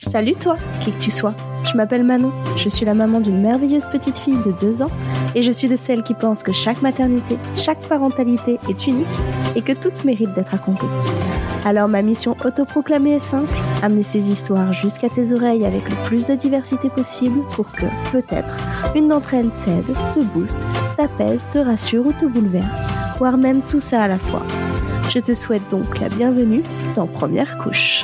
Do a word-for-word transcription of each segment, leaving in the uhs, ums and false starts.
Salut toi, qui que tu sois. Je m'appelle Manon, je suis la maman d'une merveilleuse petite fille de deux ans et je suis de celles qui pensent que chaque maternité, chaque parentalité est unique et que toutes méritent d'être racontées. Alors ma mission autoproclamée est simple, amener ces histoires jusqu'à tes oreilles avec le plus de diversité possible pour que, peut-être, une d'entre elles t'aide, te booste, t'apaise, te rassure ou te bouleverse, voire même tout ça à la fois. Je te souhaite donc la bienvenue dans Première Couche.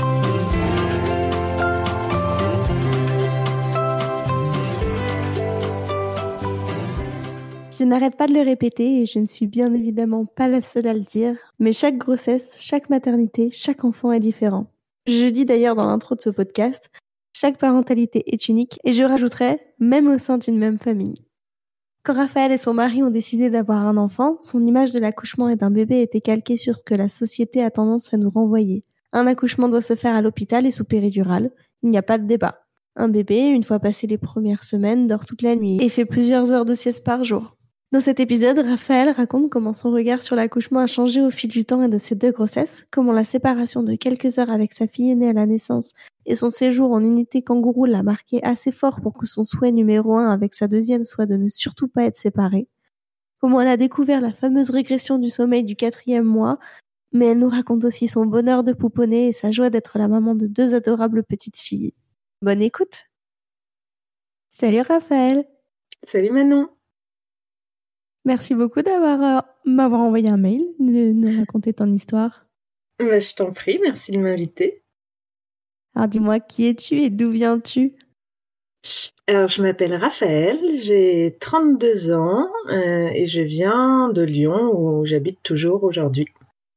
Je n'arrête pas de le répéter et je ne suis bien évidemment pas la seule à le dire, mais chaque grossesse, chaque maternité, chaque enfant est différent. Je dis d'ailleurs dans l'intro de ce podcast, chaque parentalité est unique et je rajouterai, même au sein d'une même famille. Quand Raphaël et son mari ont décidé d'avoir un enfant, son image de l'accouchement et d'un bébé était calquée sur ce que la société a tendance à nous renvoyer. Un accouchement doit se faire à l'hôpital et sous péridurale, il n'y a pas de débat. Un bébé, une fois passé les premières semaines, dort toute la nuit et fait plusieurs heures de sieste par jour. Dans cet épisode, Raphaël raconte comment son regard sur l'accouchement a changé au fil du temps et de ses deux grossesses, comment la séparation de quelques heures avec sa fille aînée à la naissance et son séjour en unité kangourou l'a marqué assez fort pour que son souhait numéro un avec sa deuxième soit de ne surtout pas être séparés, comment elle a découvert la fameuse régression du sommeil du quatrième mois, mais elle nous raconte aussi son bonheur de pouponner et sa joie d'être la maman de deux adorables petites filles. Bonne écoute! Salut Raphaël! Salut Manon! Merci beaucoup d'avoir euh, m'avoir envoyé un mail, de nous raconter ton histoire. Bah, je t'en prie, merci de m'inviter. Alors dis-moi, qui es-tu et d'où viens-tu ? Alors je m'appelle Raphaël, j'ai trente-deux ans euh, et je viens de Lyon où j'habite toujours aujourd'hui.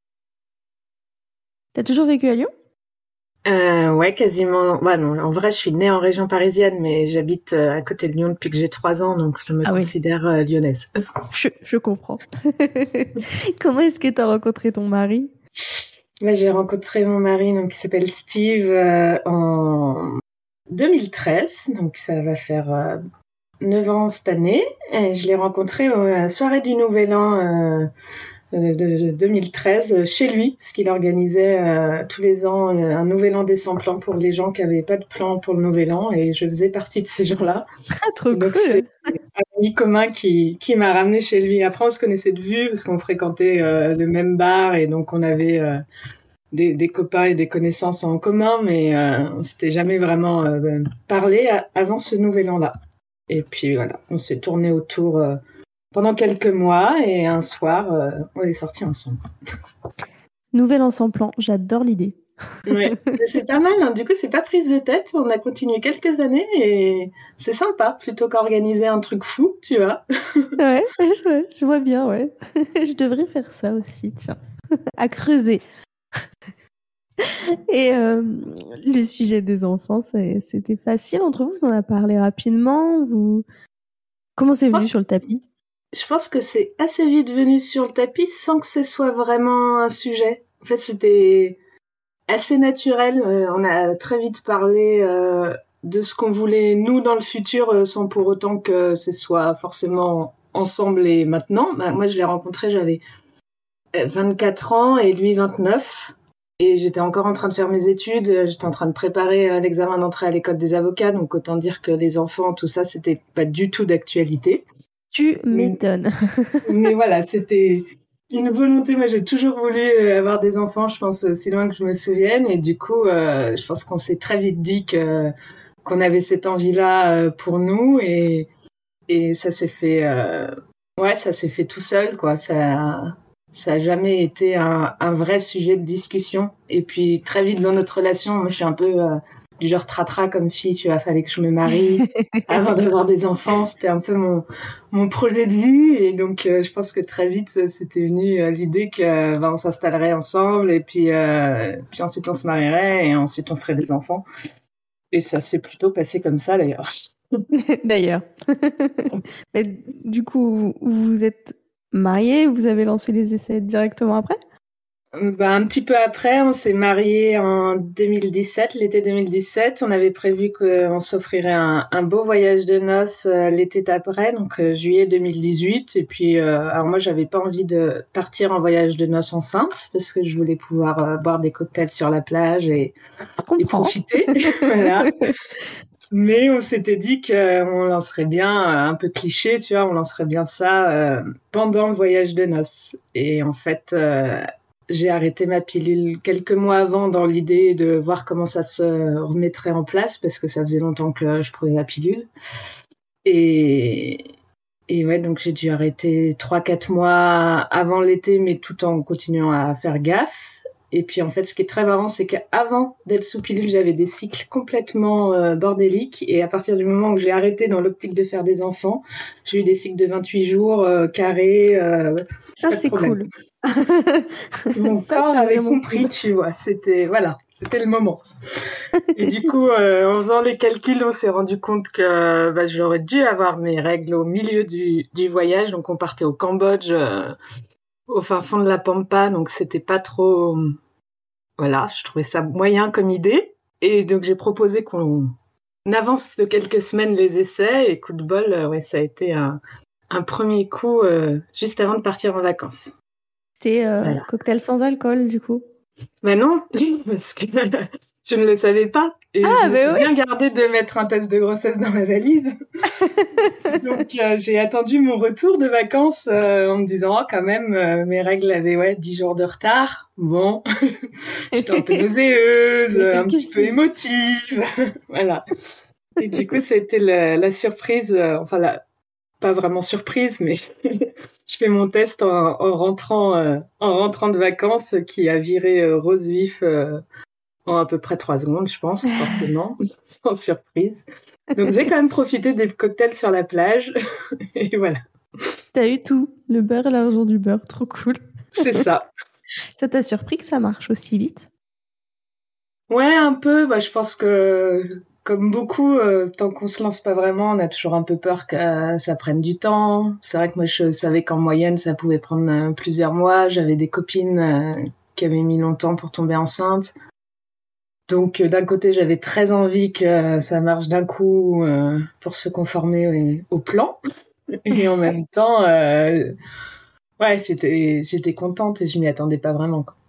T'as toujours vécu à Lyon ? euh, Ouais, quasiment. Bah non, en vrai je suis née en région parisienne mais j'habite euh, à côté de Lyon depuis que j'ai trois ans donc je me ah considère oui. euh, lyonnaise. Je, je comprends. Comment est-ce que t'as rencontré ton mari ? Bah, j'ai rencontré mon mari donc, qui s'appelle Steve euh, en deux mille treize, donc ça va faire euh, neuf ans cette année. Et je l'ai rencontré à la soirée du Nouvel An euh, de, de deux mille treize chez lui, parce qu'il organisait euh, tous les ans euh, un Nouvel An des sans plans pour les gens qui n'avaient pas de plan pour le Nouvel An, et je faisais partie de ces gens-là. Ah, trop donc cool. C'est un ami commun qui, qui m'a ramené chez lui. Après, on se connaissait de vue, parce qu'on fréquentait euh, le même bar, et donc on avait... Euh, Des, des copains et des connaissances en commun, mais euh, on s'était jamais vraiment euh, parlé à, avant ce nouvel an-là. Et puis voilà, on s'est tourné autour euh, pendant quelques mois et un soir, euh, on est sortis ensemble. Nouvel an sans plan, j'adore l'idée. Ouais, mais c'est pas mal, hein. Du coup, c'est pas prise de tête. On a continué quelques années et c'est sympa, plutôt qu'organiser un truc fou, tu vois. Ouais, je, je vois bien, ouais. Je devrais faire ça aussi, tiens. À creuser. Et euh, le sujet des enfants, c'était facile entre vous, vous en avez parlé rapidement, vous... Comment c'est venu sur le tapis ? Je pense que c'est assez vite venu sur le tapis sans que ce soit vraiment un sujet. En fait, c'était assez naturel. Euh, on a très vite parlé euh, de ce qu'on voulait nous dans le futur, euh, sans pour autant que ce soit forcément ensemble et maintenant. Bah, moi, je l'ai rencontré, j'avais vingt-quatre ans et lui vingt-neuf. Et j'étais encore en train de faire mes études, j'étais en train de préparer euh, l'examen d'entrée à l'école des avocats, donc autant dire que les enfants, tout ça, c'était pas du tout d'actualité. Tu m'étonnes. Mais, mais voilà, c'était une volonté. Moi, j'ai toujours voulu avoir des enfants, je pense, aussi loin que je me souvienne. Et du coup, euh, je pense qu'on s'est très vite dit que, qu'on avait cette envie-là pour nous. Et, et ça s'est fait, euh, ouais, ça s'est fait tout seul, quoi. Ça, ça a jamais été un, un vrai sujet de discussion. Et puis, très vite dans notre relation, moi, je suis un peu euh, du genre tratra comme fille, tu vois, fallait que je me marie avant d'avoir des enfants. C'était un peu mon, mon projet de vie. Et donc, euh, je pense que très vite, c'était venu euh, l'idée que bah, on s'installerait ensemble et puis, euh, puis ensuite on se marierait et ensuite on ferait des enfants. Et ça s'est plutôt passé comme ça, d'ailleurs. D'ailleurs. Mais, du coup, vous vous êtes mariés, vous avez lancé les essais directement après ? Bah, un petit peu après, on s'est mariés en deux mille dix-sept, l'été deux mille dix-sept. On avait prévu qu'on s'offrirait un, un beau voyage de noces euh, l'été d'après, donc euh, juillet deux mille dix-huit. Et puis, euh, alors moi, j'avais pas envie de partir en voyage de noces enceinte parce que je voulais pouvoir euh, boire des cocktails sur la plage et, Je et comprends. profiter. Voilà. Mais on s'était dit qu'on lancerait bien, euh, un peu cliché, tu vois, on lancerait bien ça euh, pendant le voyage de noces. Et en fait, euh, j'ai arrêté ma pilule quelques mois avant dans l'idée de voir comment ça se remettrait en place parce que ça faisait longtemps que je prenais la pilule. Et, et ouais, donc j'ai dû arrêter trois, quatre mois avant l'été, mais tout en continuant à faire gaffe. Et puis en fait, ce qui est très marrant, c'est qu'avant d'être sous pilule, j'avais des cycles complètement euh, bordéliques. Et à partir du moment où j'ai arrêté dans l'optique de faire des enfants, j'ai eu des cycles de vingt-huit jours euh, carrés, euh, Ça, pas de c'est problème. cool. Mon Ça, corps c'est avait vraiment compris, cool. tu vois. C'était voilà, c'était le moment. Et du coup, euh, en faisant les calculs, on s'est rendu compte que bah, j'aurais dû avoir mes règles au milieu du, du voyage. Donc, on partait au Cambodge, euh, au fin fond de la Pampa. Donc, c'était pas trop. Voilà, je trouvais ça moyen comme idée. Et donc, j'ai proposé qu'on avance de quelques semaines les essais. Et coup de bol, euh, ouais, ça a été un, un premier coup euh, juste avant de partir en vacances. C'est euh, Voilà. cocktail sans alcool, du coup. Mais non, parce que je ne le savais pas. Et je Ah, me suis ben oui. bien gardée de mettre un test de grossesse dans ma valise. Donc, euh, j'ai attendu mon retour de vacances euh, en me disant, oh, quand même, euh, mes règles avaient ouais, dix jours de retard. Bon, j'étais un peu nauséeuse, Il y a un quelques petit peu signes. émotive. Voilà. Et du coup, c'était la, la surprise, euh, enfin, la, pas vraiment surprise, mais je fais mon test en, en rentrant, euh, en rentrant de vacances qui a viré euh, rose vif euh, en à peu près trois secondes, je pense, forcément, sans surprise. Donc j'ai quand même profité des cocktails sur la plage, et voilà, T'as eu tout. Le beurre et l'argent du beurre. Trop cool. c'est ça. Ça t'a surpris que ça marche aussi vite? Ouais, un peu, bah, je pense que comme beaucoup, euh, tant qu'on se lance pas vraiment, on a toujours un peu peur que euh, ça prenne du temps. C'est vrai que moi, je savais qu'en moyenne, ça pouvait prendre euh, plusieurs mois. J'avais des copines euh, qui avaient mis longtemps pour tomber enceinte. Donc euh, d'un côté, j'avais très envie que euh, ça marche d'un coup euh, pour se conformer au, au plan. Et en même temps, euh, ouais, j'étais, j'étais contente et je m'y attendais pas vraiment, quoi.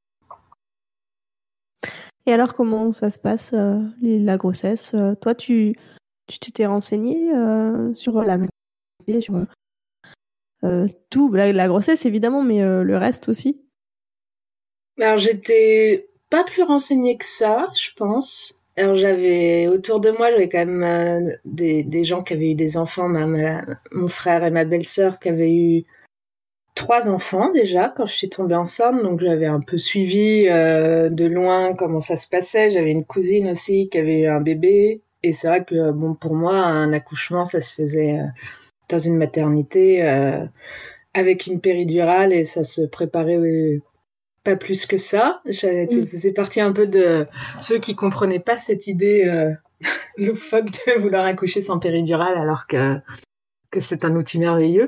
Et alors, comment ça se passe, euh, les- la grossesse? Euh, Toi, tu tu t'étais renseignée euh, sur la maternité, sur euh, tout, la, la grossesse évidemment, mais euh, le reste aussi? Alors j'étais pas plus renseignée que ça, je pense. Alors j'avais autour de moi, j'avais quand même euh, des, des gens qui avaient eu des enfants, ma, ma- mon frère et ma belle-sœur qui avaient eu trois enfants déjà quand je suis tombée enceinte, donc j'avais un peu suivi euh, de loin comment ça se passait. J'avais une cousine aussi qui avait eu un bébé, et c'est vrai que bon pour moi un accouchement ça se faisait euh, dans une maternité euh, avec une péridurale et ça se préparait euh, pas plus que ça. J'avais été, Mm. faisais partie un peu de ceux qui comprenaient pas cette idée euh, loufoque de vouloir accoucher sans péridurale alors que que c'est un outil merveilleux.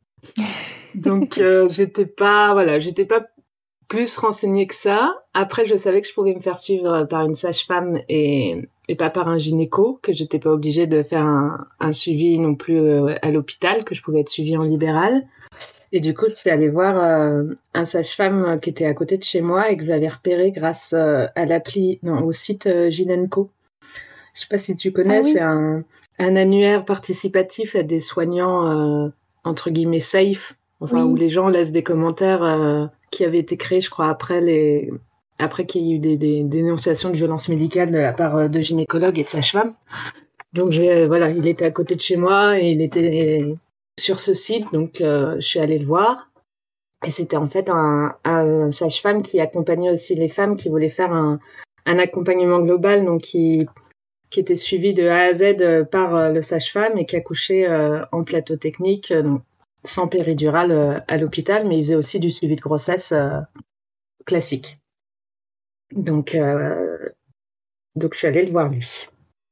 Donc euh, j'étais pas voilà, j'étais pas plus renseignée que ça. Après, je savais que je pouvais me faire suivre par une sage-femme et, et pas par un gynéco, que j'étais pas obligée de faire un, un suivi non plus euh, à l'hôpital, que je pouvais être suivie en libéral. Et du coup, je suis allée voir euh, un sage-femme qui était à côté de chez moi et que j'avais repéré grâce euh, à l'appli, non, au site euh, Gynenco. Je sais pas si tu Ah connais, c'est oui, un, un annuaire participatif à des soignants euh, entre guillemets safe, enfin où oui. les gens laissent des commentaires euh, qui avaient été créés, je crois, après les après qu'il y ait eu des, des dénonciations de violences médicales de la part euh, de gynécologues et de sages-femmes. Donc j'ai voilà, il était à côté de chez moi et il était sur ce site, donc euh, je suis allée le voir. Et c'était en fait un, un sage-femme qui accompagnait aussi les femmes qui voulaient faire un, un accompagnement global, donc qui qui était suivi de A à Z par le sage-femme et qui accouchait euh, en plateau technique, euh, donc sans péridurale euh, à l'hôpital, mais il faisait aussi du suivi de grossesse euh, classique. Donc, euh, donc je suis allée le voir lui.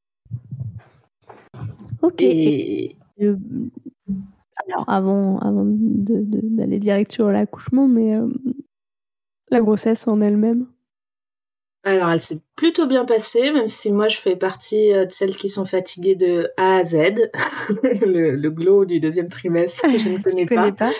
Ok. Et, Et euh, alors, avant, avant de, de- d'aller direct sur l'accouchement, mais euh, La grossesse en elle-même? Alors, elle s'est plutôt bien passée, même si moi, je fais partie euh, de celles qui sont fatiguées de A à Z. le, le glow du deuxième trimestre, je ne Tu connais connais pas. pas?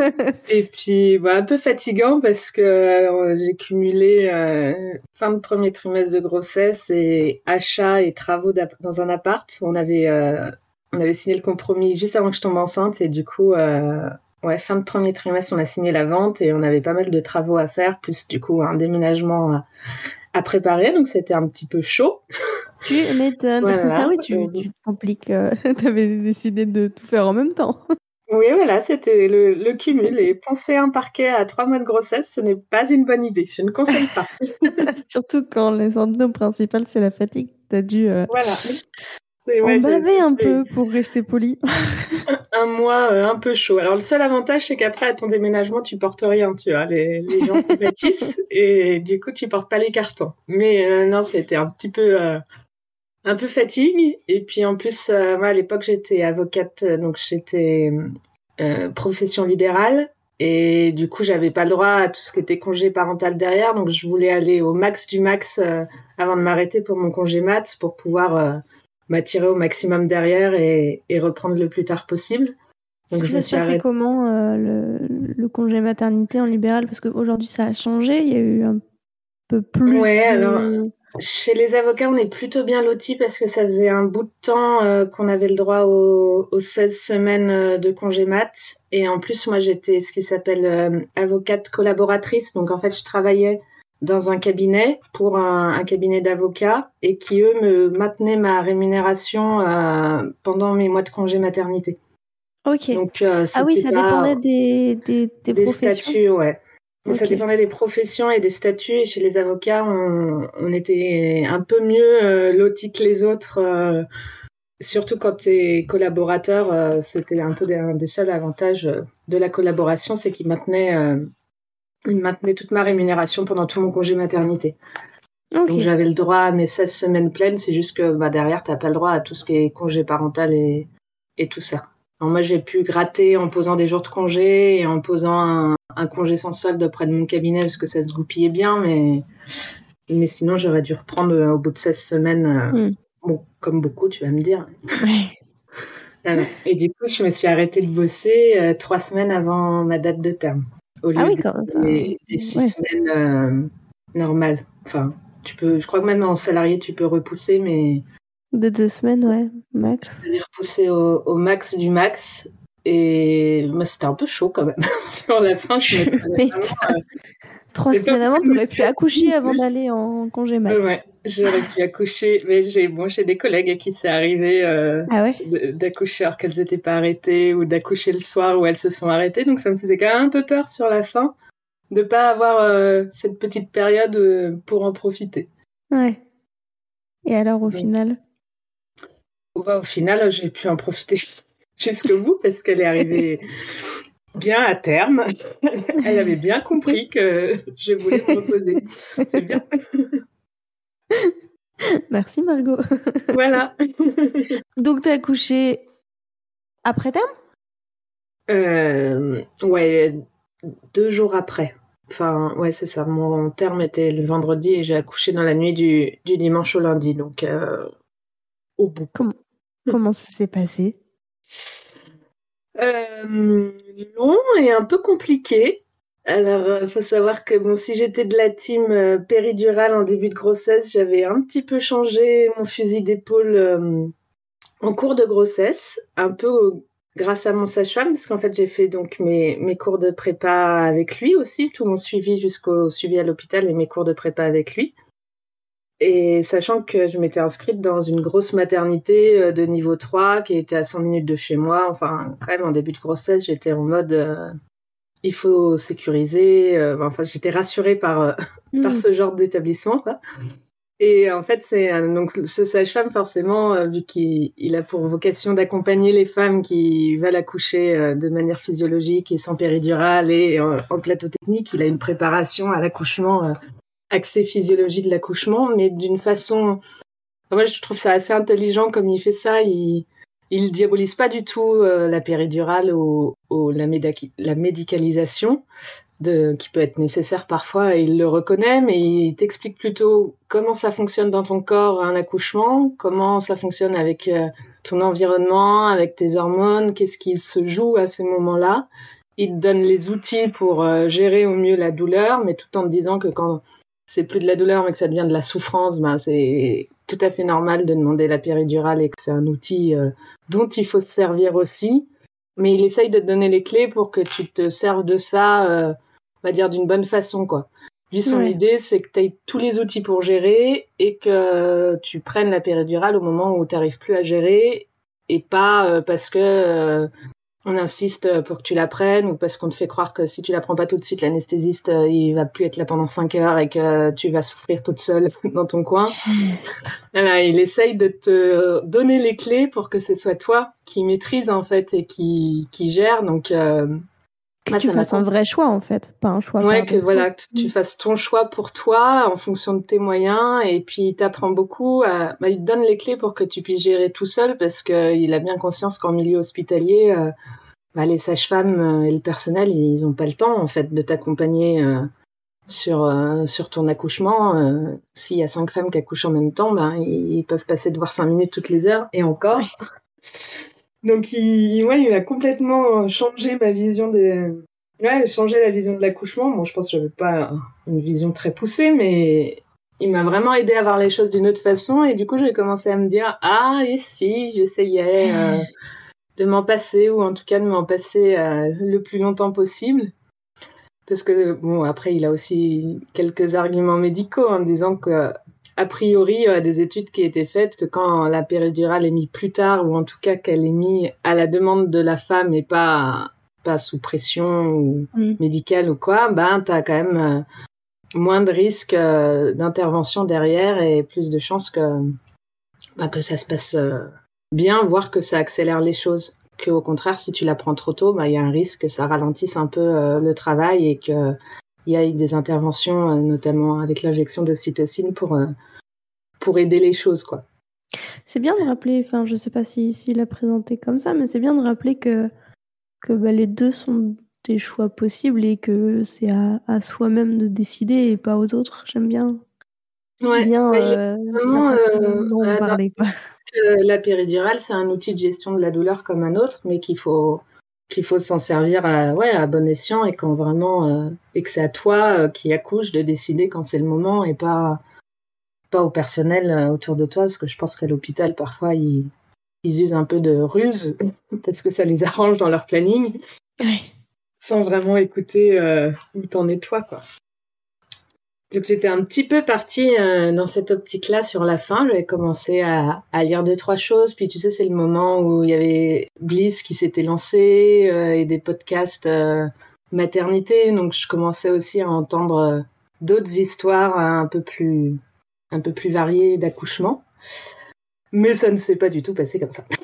Et puis, bah, un peu fatigant parce que euh, j'ai cumulé euh, fin de premier trimestre de grossesse et achats et travaux d'app- dans un appart. On avait, euh, on avait signé le compromis juste avant que je tombe enceinte et du coup, euh, ouais, fin de premier trimestre, on a signé la vente et on avait pas mal de travaux à faire, plus du coup un déménagement à, à préparer. Donc, c'était un petit peu chaud. Tu m'étonnes. Ah Voilà. oui, tu, tu te compliques. Euh, t'avais décidé de tout faire en même temps. Oui, voilà, c'était le, le cumul. Et poncer un parquet à trois mois de grossesse, ce n'est pas une bonne idée. Je ne conseille pas. Surtout quand les symptômes principaux, c'est la fatigue. T'as dû euh, Voilà. C'est, en ouais, je- baver un c'était peu pour rester poli. un mois euh, un peu chaud. Alors, le seul avantage, c'est qu'après, à ton déménagement, tu portes rien, tu vois. Les, les gens compétissent et du coup, tu portes pas les cartons. Mais euh, non, c'était un petit peu, euh, un peu fatigue. Et puis, en plus, euh, moi, à l'époque, j'étais avocate, euh, donc j'étais euh, profession libérale. Et du coup, j'avais pas le droit à tout ce qui était congé parental derrière. Donc, je voulais aller au max du max euh, avant de m'arrêter pour mon congé mat pour pouvoir euh, m'attirer au maximum derrière et, et reprendre le plus tard possible. Est-ce Donc, que je me ça se suis passait arrêtée. comment, euh, le, le congé maternité en libéral? Parce qu'aujourd'hui, ça a changé. Il y a eu un peu plus Ouais, alors, de... chez les avocats, on est plutôt bien lotis parce que ça faisait un bout de temps euh, qu'on avait le droit aux, aux seize semaines euh, de congé mat. Et en plus, moi, j'étais ce qui s'appelle euh, avocate collaboratrice. Donc, en fait, je travaillais dans un cabinet pour un, un cabinet d'avocats et qui, eux, me maintenaient ma rémunération euh, pendant mes mois de congé maternité. Ok. Donc, euh, Ah oui, c'était ça dépendait pas des, des, des des professions. statuts, ouais. Mais ça Ok. dépendait des professions et des statuts. Et chez les avocats, on, on était un peu mieux euh, lotis que les autres. Euh, surtout quand tu es collaborateur, euh, c'était un peu des, un des seuls avantages euh, de la collaboration, c'est qu'ils maintenaient, euh, ils maintenaient toute ma rémunération pendant tout mon congé maternité. Ok. Donc j'avais le droit à mes seize semaines pleines. C'est juste que bah, derrière, tu n'as pas le droit à tout ce qui est congé parental et, et tout ça. Alors moi, j'ai pu gratter en posant des jours de congé et en posant un, un congé sans solde auprès de mon cabinet parce que ça se goupillait bien, mais, mais sinon, j'aurais dû reprendre euh, au bout de seize semaines, euh, Hmm. bon, comme beaucoup, tu vas me dire. Ouais. Voilà. Et du coup, je me suis arrêtée de bosser euh, trois semaines avant ma date de terme, au Ah lieu oui, des, quand même. Enfin, des, des six ouais. semaines euh, normales. Enfin, tu peux, je crois que même en salarié, tu peux repousser, mais De deux semaines, ouais, max. je l'ai repoussé au, au max du max. Et moi, c'était un peu chaud quand même. Sur la fin, je me trouvais Mais vraiment. t'as- Trois J'ai pas semaines avant, voulu me t'aurais pu stresser accoucher en avant plus. d'aller en congé mat. Ouais, ouais, j'aurais pu accoucher, mais j'ai bon, j'ai des collègues à qui c'est arrivé euh, Ah ouais? de- d'accoucher alors qu'elles n'étaient pas arrêtées ou d'accoucher le soir où elles se sont arrêtées, donc ça me faisait quand même un peu peur sur la fin de pas avoir euh, cette petite période euh, pour en profiter. Ouais. Et alors, au Donc, final? bah, au final, j'ai pu en profiter jusqu'au bout parce qu'elle est arrivée bien à terme. Elle avait bien compris que je voulais me reposer. C'est bien. Merci, Margot. Voilà. Donc, t'as accouché après terme? Euh, ouais, deux jours après. Enfin, ouais, c'est ça. Mon terme était le vendredi et j'ai accouché dans la nuit du, du dimanche au lundi, donc euh, au bout. Comment, comment ça s'est passé? Euh, long et un peu compliqué. Alors, il faut savoir que bon, si j'étais de la team euh, péridurale en début de grossesse, j'avais un petit peu changé mon fusil d'épaule euh, en cours de grossesse, un peu euh, grâce à mon sage-femme, parce qu'en fait, j'ai fait donc mes, mes cours de prépa avec lui aussi, tout mon suivi jusqu'au suivi à l'hôpital et mes cours de prépa avec lui. Et sachant que je m'étais inscrite dans une grosse maternité euh, de niveau trois qui était à cent minutes de chez moi, enfin, quand même, en début de grossesse, j'étais en mode euh, il faut sécuriser. euh, enfin, j'étais rassurée par, euh, par Hmm. ce genre d'établissement, quoi. Et en fait, c'est un- donc ce sage-femme, forcément, euh, vu qu'il il a pour vocation d'accompagner les femmes qui veulent accoucher euh, de manière physiologique et sans péridurale et en, en plateau technique, il a une préparation à l'accouchement, euh, axée physiologie de l'accouchement, mais d'une façon. Enfin, moi, je trouve ça assez intelligent comme il fait ça. Il, il diabolise pas du tout euh, la péridurale ou, ou la, médac- la médicalisation. de, qui peut être nécessaire parfois, et il le reconnaît, mais il t'explique plutôt comment ça fonctionne dans ton corps un accouchement, comment ça fonctionne avec euh, ton environnement, avec tes hormones, qu'est-ce qui se joue à ces moments-là. Il te donne les outils pour euh, gérer au mieux la douleur, mais tout en te disant que quand c'est plus de la douleur, mais que ça devient de la souffrance, ben c'est tout à fait normal de demander la péridurale et que c'est un outil euh, dont il faut se servir aussi. Mais il essaye de te donner les clés pour que tu te serves de ça, euh, on va dire, d'une bonne façon, quoi. Lui, son Ouais. idée, c'est que tu aies tous les outils pour gérer et que tu prennes la péridurale au moment où tu n'arrives plus à gérer, et pas euh, parce que euh, on insiste pour que tu la prennes, ou parce qu'on te fait croire que si tu la prends pas tout de suite, l'anesthésiste, euh, il va plus être là pendant cinq heures et que tu vas souffrir toute seule dans ton coin. Voilà, il essaye de te donner les clés pour que ce soit toi qui maîtrise, en fait, et qui, qui gère. Donc, euh, Que moi, tu ça m'a fasses un vrai choix, en fait, pas un choix Ouais, par que défaut. voilà, que tu fasses ton choix pour toi en fonction de tes moyens, et puis il t'apprend beaucoup à, bah, il te donne les clés pour que tu puisses gérer tout seul, parce que il a bien conscience qu'en milieu hospitalier, euh, bah, les sages-femmes euh, et le personnel, ils ont pas le temps, en fait, de t'accompagner euh, sur euh, sur ton accouchement. Euh, s'il y a cinq femmes qui accouchent en même temps, ben ils, ils peuvent passer de voir cinq minutes toutes les heures, et Ouais. encore. Donc, il, ouais, il a complètement changé ma vision des... Ouais, changé la vision de l'accouchement. Bon, je pense que j'avais pas une vision très poussée, mais il m'a vraiment aidé à voir les choses d'une autre façon. Et du coup, j'ai commencé à me dire, ah, et si j'essayais euh, de m'en passer, ou en tout cas de m'en passer euh, le plus longtemps possible. Parce que, bon, après, il a aussi quelques arguments médicaux en disant que, a priori, il y a des études qui étaient faites que quand la péridurale est mise plus tard, ou en tout cas qu'elle est mise à la demande de la femme et pas, pas sous pression ou Mm. médicale ou quoi, ben, t'as quand même euh, moins de risques euh, d'intervention derrière, et plus de chances que, ben, que ça se passe euh, bien, voire que ça accélère les choses. Que, au contraire, si tu la prends trop tôt, ben, il y a un risque que ça ralentisse un peu euh, le travail, et que il y a des interventions, euh, notamment avec l'injection d'ocytocine, pour, euh, pour aider les choses, quoi. C'est bien de rappeler, enfin, je sais pas si s'il a présenté comme ça, mais c'est bien de rappeler que, que bah, les deux sont des choix possibles et que c'est à, à soi-même de décider et pas aux autres. J'aime bien, Ouais, bien bah, il est euh, sa vraiment façon euh, d'en euh, dans parler, quoi. que la péridurale, c'est un outil de gestion de la douleur comme un autre, mais qu'il faut qu'il faut s'en servir à, ouais, à bon escient, et quand vraiment euh, et que c'est à toi euh, qui accouche de décider quand c'est le moment, et pas pas au personnel euh, autour de toi, parce que je pense qu'à l'hôpital parfois ils ils usent un peu de ruse parce que ça les arrange dans leur planning, Ouais. sans vraiment écouter euh, où t'en es toi, quoi. Donc j'étais un petit peu partie euh, dans cette optique-là sur la fin. J'avais commencé à, à lire deux, trois choses. Puis tu sais, c'est le moment où il y avait Bliss qui s'était lancé euh, et des podcasts euh, maternité. Donc je commençais aussi à entendre euh, d'autres histoires euh, un peu plus, un peu plus variées d'accouchement. Mais ça ne s'est pas du tout passé comme ça.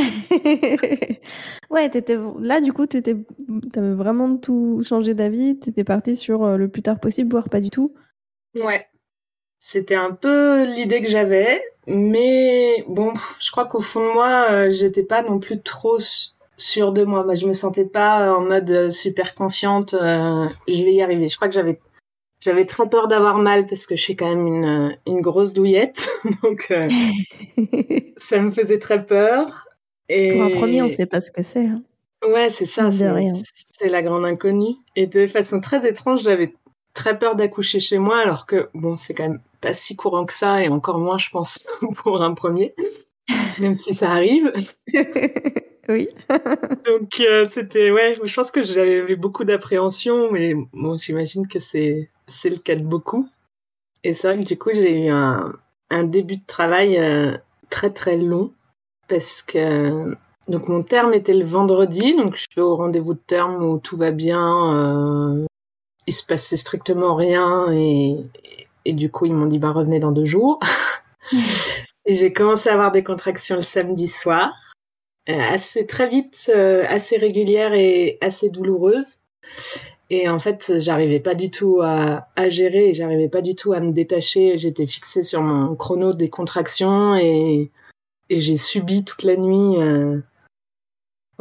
Ouais, t'étais... là, du coup, t'étais... t'avais vraiment tout changé d'avis. T'étais partie sur euh, le plus tard possible, voire pas du tout. Ouais. C'était un peu l'idée que j'avais, mais bon, je crois qu'au fond de moi, euh, j'étais pas non plus trop sûre de moi. Moi, je me sentais pas en mode euh, super confiante. Euh, je vais y arriver. Je crois que j'avais j'avais très peur d'avoir mal, parce que je suis quand même une une grosse douillette, donc euh, ça me faisait très peur. Pour un premier, on Et sait pas ce que c'est, hein. ouais, c'est ça, Mine de c'est rien. c'est la grande inconnue. Et de façon très étrange, j'avais très peur d'accoucher chez moi, alors que bon, c'est quand même pas si courant que ça, et encore moins, je pense, pour un premier, même si ça arrive. Oui. Donc euh, c'était, ouais, je pense que j'avais beaucoup d'appréhension, mais bon, j'imagine que c'est c'est le cas de beaucoup. Et c'est vrai que du coup, j'ai eu un un début de travail euh, très très long, parce que donc mon terme était le vendredi, donc je vais au rendez-vous de terme où tout va bien, euh, il se passait strictement rien, et, et du coup ils m'ont dit bah revenez dans deux jours. Et j'ai commencé à avoir des contractions le samedi soir, euh, assez très vite, euh, assez régulières et assez douloureuses. Et en fait, j'arrivais pas du tout à, à gérer, et j'arrivais pas du tout à me détacher. J'étais fixée sur mon chrono des contractions, et, et j'ai subi toute la nuit. Euh,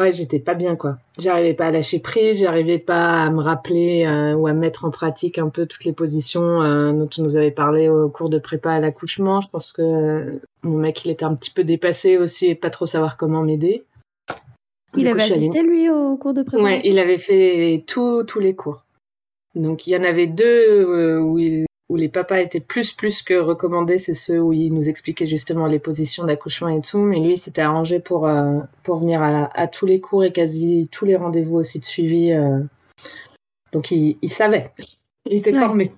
Ouais, j'étais pas bien, quoi. J'arrivais pas à lâcher prise, j'arrivais pas à me rappeler euh, ou à mettre en pratique un peu toutes les positions euh, dont on nous avait parlé au cours de prépa à l'accouchement. Je pense que euh, mon mec, il était un petit peu dépassé aussi et pas trop savoir comment m'aider. Il Du coup, avait je suis allée... assisté, lui, au cours de préparation? Ouais, il avait fait tout, tous les cours. Donc, il y en avait deux euh, où, il- où les papas étaient plus, plus que recommandés. C'est ceux où il nous expliquait justement les positions d'accouchement et tout. Mais lui, il s'était arrangé pour, euh, pour venir à, à tous les cours et quasi tous les rendez-vous aussi de suivi. euh. Donc, il, il savait. Il était Ouais. formé.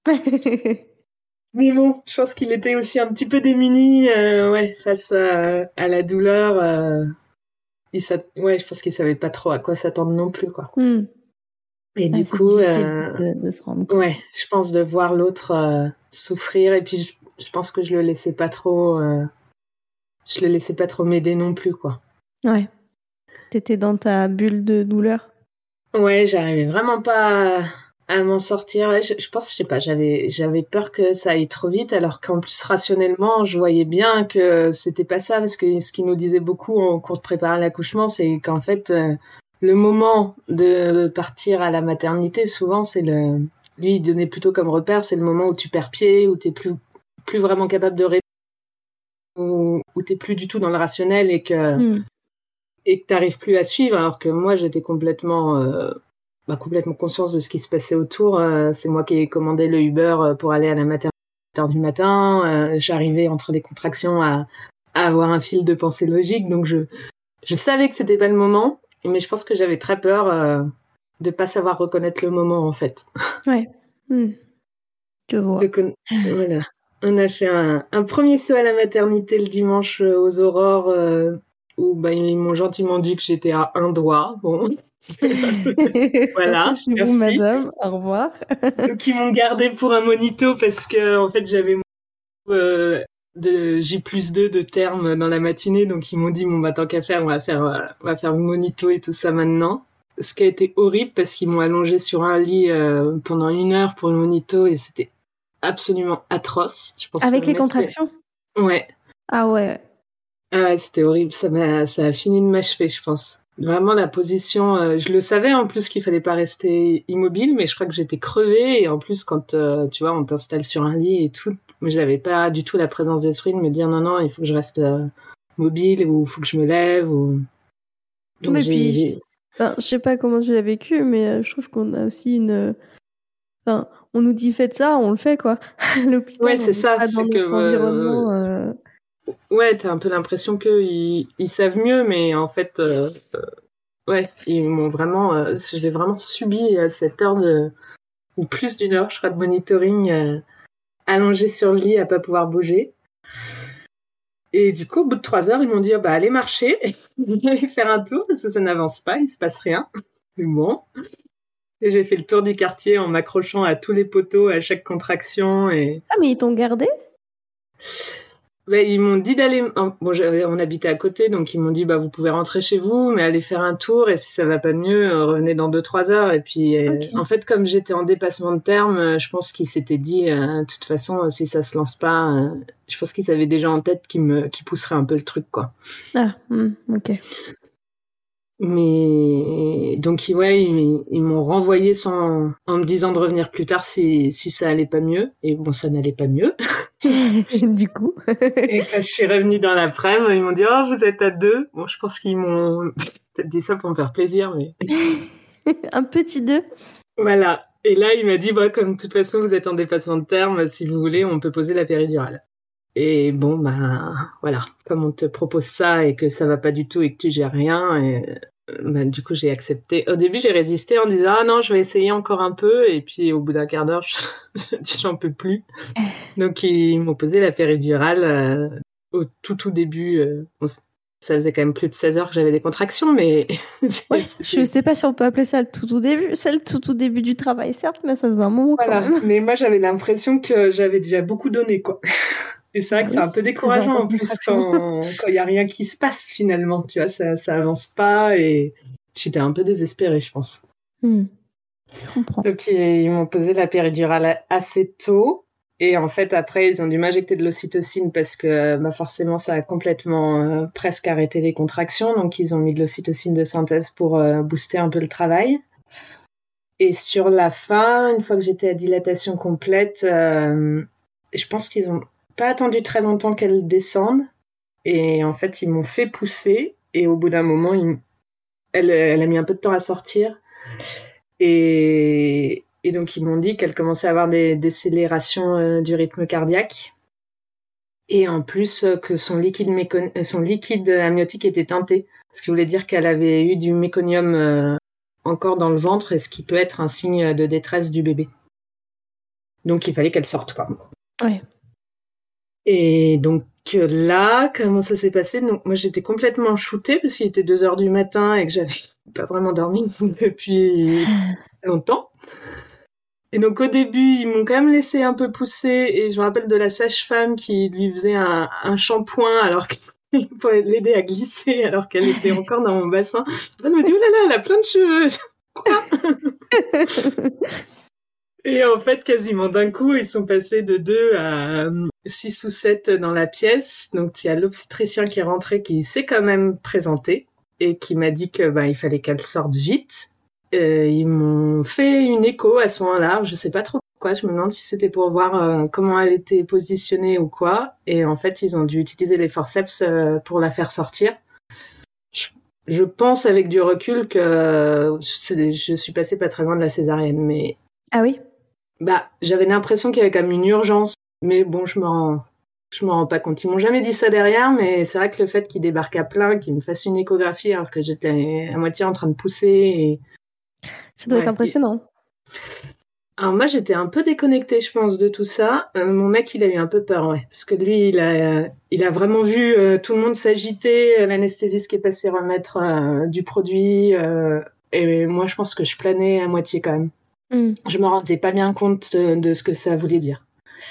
Mais bon, je pense qu'il était aussi un petit peu démuni euh, ouais, face à, à la douleur. Euh, il sa... Ouais, je pense qu'il savait pas trop à quoi s'attendre non plus, quoi. Hmm. Et Ouais, du c'est coup, difficile euh, de, de se rendre compte. ouais, je pense de voir l'autre euh, souffrir. Et puis, je, je pense que je le laissais pas trop... Euh, je le laissais pas trop m'aider non plus, quoi. Ouais. T'étais dans ta bulle de douleur. Ouais, j'arrivais vraiment pas à, à m'en sortir. Ouais, je, je pense, je sais pas, j'avais, j'avais peur que ça aille trop vite, alors qu'en plus, rationnellement, je voyais bien que c'était pas ça, parce que ce qu'il nous disait beaucoup en cours de préparer l'accouchement, c'est qu'en fait, euh, le moment de partir à la maternité, souvent, c'est le, lui, il donnait plutôt comme repère, c'est le moment où tu perds pied, où t'es plus, plus vraiment capable de répondre, où, où t'es plus du tout dans le rationnel et que, Hmm. et que t'arrives plus à suivre, alors que moi, j'étais complètement, euh, bah, complètement conscience de ce qui se passait autour. Euh, c'est moi qui ai commandé le Uber euh, pour aller à la maternité à huit heures du matin. Euh, j'arrivais entre les contractions à, à avoir un fil de pensée logique, donc je, je savais que c'était pas le moment, mais je pense que j'avais très peur euh, de pas savoir reconnaître le moment, en fait. Ouais. Hmm. Je vois. Donc, on, voilà. On a fait un, un premier saut à la maternité le dimanche euh, aux aurores, euh, où bah, ils m'ont gentiment dit que j'étais à un doigt. Bon, voilà, Rentrez chez vous, merci. madame. Au revoir. Donc, ils m'ont gardé pour un monito parce que, en fait, j'avais euh, de J plus deux de terme dans la matinée. Donc, ils m'ont dit, bon, bah, tant qu'à faire, on va faire, euh, on va faire le monito et tout ça maintenant. Ce qui a été horrible parce qu'ils m'ont allongé sur un lit euh, pendant une heure pour le monito et c'était absolument atroce. Je pense Avec le les mettre... contractions? Ouais. Ah ouais. Ah ouais, c'était horrible. Ça m'a, ça a fini de m'achever, je pense. Vraiment, la position, euh, je le savais en plus qu'il fallait pas rester immobile, mais je crois que j'étais crevée. Et en plus, quand, euh, tu vois, on t'installe sur un lit et tout, moi, je n'avais pas du tout la présence d'esprit de me dire non, non, il faut que je reste euh, mobile ou il faut que je me lève. Ou... Donc, Mais j'ai, puis, j'ai... enfin, je sais pas comment tu l'as vécu, mais euh, je trouve qu'on a aussi une. Enfin, on nous dit faites ça, on le fait quoi. À Ouais, l'hôpital, on c'est n'est ça. pas dans C'est que, notre euh, environnement. euh, ouais, t'as un peu l'impression qu'ils ils savent mieux, mais en fait, euh, ouais, ils m'ont vraiment, euh, j'ai vraiment subi euh, cette heure de ou plus d'une heure, je crois, de monitoring euh, allongé sur le lit à pas pouvoir bouger. Et du coup, au bout de trois heures, ils m'ont dit oh, bah allez marcher, allez faire un tour parce que ça n'avance pas, il se passe rien. Mais bon, et j'ai fait le tour du quartier en m'accrochant à tous les poteaux à chaque contraction et Ah, mais ils t'ont gardé? bah, ils m'ont dit d'aller. Bon, j'avais- on habitait à côté, donc ils m'ont dit bah vous pouvez rentrer chez vous, mais allez faire un tour et si ça va pas mieux, euh, revenez dans deux trois heures. Et puis euh, en Ok. fait, comme j'étais en dépassement de terme, euh, je pense qu'ils s'étaient dit euh, de toute façon, euh, si ça se lance pas, euh, je pense qu'ils avaient déjà en tête qui me qui pousseraient un peu le truc quoi. Ah, hmm, ok. Mais donc ils- ouais, ils, ils m'ont renvoyé sans en me disant de revenir plus tard si si ça allait pas mieux. Et bon, ça n'allait pas mieux. Du coup. Et quand je suis revenue dans l'après-midi, ils m'ont dit oh vous êtes à deux. Bon, je pense qu'ils m'ont peut-être dit ça pour me faire plaisir, mais Un petit deux. voilà. Et là, il m'a dit bah comme de toute façon vous êtes en dépassement de terme, si vous voulez, on peut poser la péridurale. Et bon bah voilà, comme on te propose ça et que ça va pas du tout et que tu gères rien, et bah, du coup j'ai accepté. Au début j'ai résisté en disant ah non je vais essayer encore un peu et puis au bout d'un quart d'heure je... j'en peux plus. Donc ils m'ont posé la péridurale euh, au tout tout début. Euh, bon, ça faisait quand même plus de seize heures que j'avais des contractions, mais Ouais, je c'était... sais pas si on peut appeler ça le tout tout début. C'est le tout tout début du travail, certes, mais ça faisait un moment quand Voilà, même. mais moi j'avais l'impression que j'avais déjà beaucoup donné, quoi. Et c'est vrai Bah que c'est oui, un peu seize heures décourageant de en plus contraction. quand quand il y a rien qui se passe finalement, tu vois, ça ça avance pas et j'étais un peu désespérée, je pense. Hmm, je comprends. Donc ils, ils m'ont posé la péridurale assez tôt Et en fait, après, ils ont dû m'injecter de l'ocytocine parce que bah, forcément, ça a complètement euh, presque arrêté les contractions. Donc, ils ont mis de l'ocytocine de synthèse pour euh, booster un peu le travail. Et sur la fin, une fois que j'étais à dilatation complète, euh, je pense qu'ils n'ont pas attendu très longtemps qu'elle descende. Et en fait, ils m'ont fait pousser. Et au bout d'un moment, ils... elle, elle a mis un peu de temps à sortir. Et, et donc, ils m'ont dit qu'elle commençait à avoir des décélérations euh, du rythme cardiaque. Et en plus, euh, que son liquide, mécon... son liquide amniotique était teinté. Ce qui voulait dire qu'elle avait eu du méconium euh, encore dans le ventre, et ce qui peut être un signe de détresse du bébé. Donc, il fallait qu'elle sorte, quoi. Ouais. Et donc là, comment ça s'est passé? Donc, moi, j'étais complètement shootée parce qu'il était deux heures du matin et que j'avais pas vraiment dormi depuis longtemps. Et donc, au début, ils m'ont quand même laissé un peu pousser, et je me rappelle de la sage-femme qui lui faisait un, un shampoing alors qu'il pour l'aider à glisser alors qu'elle était encore dans mon bassin. Elle me dit, oh là là, elle a plein de cheveux. Quoi? Et en fait, quasiment d'un coup, ils sont passés de deux à six ou sept dans la pièce. Donc, il y a l'obstétricien qui est rentré, qui s'est quand même présenté et qui m'a dit que bah, il fallait qu'elle sorte vite. Euh, ils m'ont fait une écho à ce moment-là. Je sais pas trop pourquoi. Je me demande si c'était pour voir euh, comment elle était positionnée ou quoi. Et en fait, ils ont dû utiliser les forceps euh, pour la faire sortir. Je, je pense avec du recul que euh, je suis passée pas très loin de la césarienne, mais ah oui. Bah, j'avais l'impression qu'il y avait quand même une urgence, mais bon, je me rends, je me rends pas compte. Ils m'ont jamais dit ça derrière, mais c'est vrai que le fait qu'ils débarquent à plein, qu'ils me fassent une échographie alors que j'étais à moitié en train de pousser, et... ça doit ouais, être impressionnant. et... Alors moi, j'étais un peu déconnectée, je pense, de tout ça. Euh, mon mec, il a eu un peu peur, ouais, parce que lui, il a, il a vraiment vu euh, tout le monde s'agiter, l'anesthésiste qui est passé remettre euh, du produit, euh, et moi, je pense que je planais à moitié quand même. Mm. Je me rendais pas bien compte de, de ce que ça voulait dire.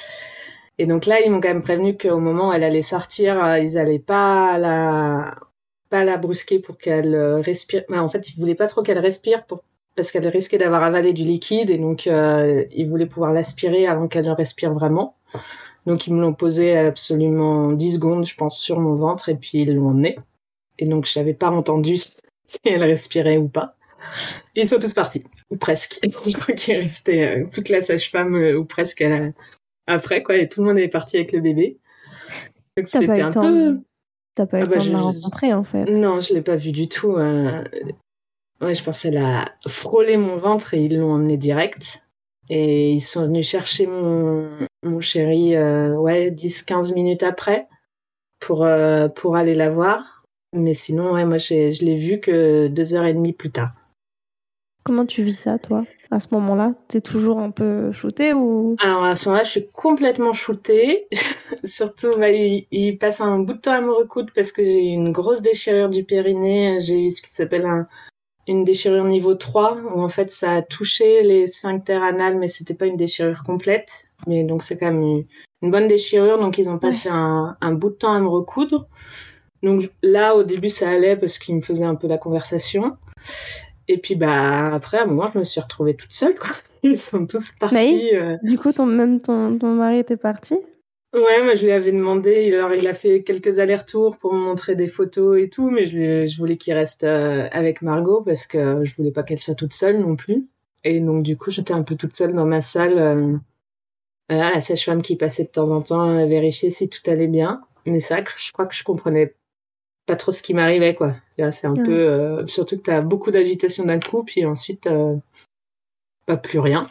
Et donc là, ils m'ont quand même prévenu qu'au moment où elle allait sortir, ils allaient pas la, pas la brusquer pour qu'elle respire. Mais en fait, ils voulaient pas trop qu'elle respire pour... parce qu'elle risquait d'avoir avalé du liquide, et donc euh, ils voulaient pouvoir l'aspirer avant qu'elle ne respire vraiment. Donc ils me l'ont posé absolument dix secondes, je pense, sur mon ventre, et puis ils l'ont emmenée. Et donc je n'avais pas entendu si elle respirait ou pas. Et ils sont tous partis, ou presque. Je crois qu'il restait euh, plus que la sage-femme, euh, ou presque à la... après, quoi, et tout le monde est parti avec le bébé. Donc T'as c'était pas eu un le temps peu... de... T'as pas eu ah le bah temps je... de la rencontrer, en fait. Non, je l'ai pas vue du tout. Euh... Ouais, je pense qu'elle a frôlé mon ventre et ils l'ont emmenée direct. Et ils sont venus chercher mon, mon chéri euh, ouais, dix à quinze minutes après pour, euh, pour aller la voir. Mais sinon, ouais, moi, j'ai, je l'ai vue que deux heures et demie plus tard. Comment tu vis ça, toi, à ce moment-là? T'es toujours un peu shootée ou... Alors, à ce moment-là, je suis complètement shootée. Surtout, bah, il, il passe un bout de temps à me recoudre parce que j'ai eu une grosse déchirure du périnée. J'ai eu ce qui s'appelle un, une déchirure niveau trois, où en fait, ça a touché les sphincters anales, mais c'était pas une déchirure complète. Mais donc, c'est quand même une, une bonne déchirure. Donc, ils ont passé ouais. un, un bout de temps à me recoudre. Donc là, au début, ça allait parce qu'ils me faisaient un peu la conversation. Et puis, bah, après, à un moment, je me suis retrouvée toute seule, quoi. Ils sont tous partis. Mais euh... du coup, ton, même ton, ton mari était parti? Ouais, moi, je lui avais demandé. Alors, il a fait quelques allers-retours pour me montrer des photos et tout, mais je, je voulais qu'il reste euh, avec Margot parce que je voulais pas qu'elle soit toute seule non plus. Et donc, du coup, j'étais un peu toute seule dans ma salle. Euh... Voilà, la sage-femme qui passait de temps en temps à vérifier si tout allait bien. Mais c'est vrai que je crois que je comprenais pas trop ce qui m'arrivait, quoi. C'est un ouais. peu... Euh, surtout que t'as beaucoup d'agitation d'un coup, puis ensuite, euh, pas plus rien.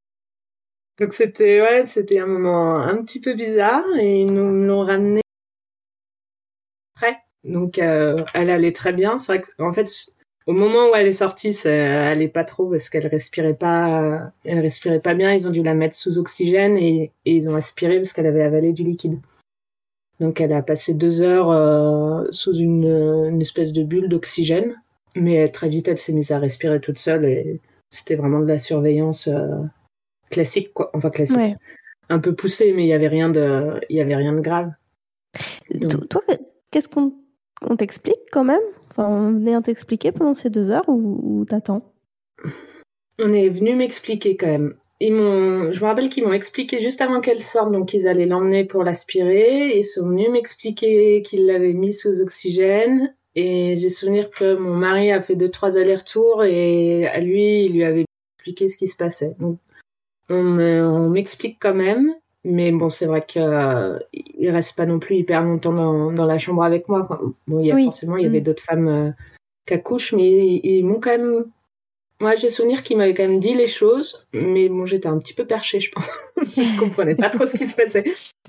Donc c'était, ouais, c'était un moment un petit peu bizarre, et ils nous l'ont ramené après. Donc euh, elle allait très bien. C'est vrai qu'en fait, au moment où elle est sortie, ça allait pas trop parce qu'elle respirait pas, elle respirait pas bien. Ils ont dû la mettre sous oxygène, et, et ils ont aspiré parce qu'elle avait avalé du liquide. Donc elle a passé deux heures euh, sous une, une espèce de bulle d'oxygène, mais très vite elle s'est mise à respirer toute seule, et c'était vraiment de la surveillance euh, classique, quoi. Enfin classique, ouais. Un peu poussée, mais il y avait rien de, il y avait rien de grave. Donc... Toi, qu'est-ce qu'on on t'explique quand même? Enfin, on venait t'expliquer pendant ces deux heures, ou, ou t'attends? On est venu m'expliquer quand même. ils m'ont, je me rappelle qu'ils m'ont expliqué juste avant qu'elle sorte, donc ils allaient l'emmener pour l'aspirer. Ils sont venus m'expliquer qu'ils l'avaient mis sous oxygène. Et j'ai souvenir que mon mari a fait deux, trois allers-retours et à lui, il lui avait expliqué ce qui se passait. Donc, on, me, on m'explique quand même. Mais bon, c'est vrai qu'il euh, reste pas non plus hyper longtemps dans, dans la chambre avec moi, quoi. Bon, il y a Oui. forcément, il y avait Mm. d'autres femmes euh, qui accouchent, mais ils, ils m'ont quand même... Moi, j'ai souvenir qu'ils m'avaient quand même dit les choses, mais bon, j'étais un petit peu perchée, je pense. Je comprenais pas trop ce qui se passait.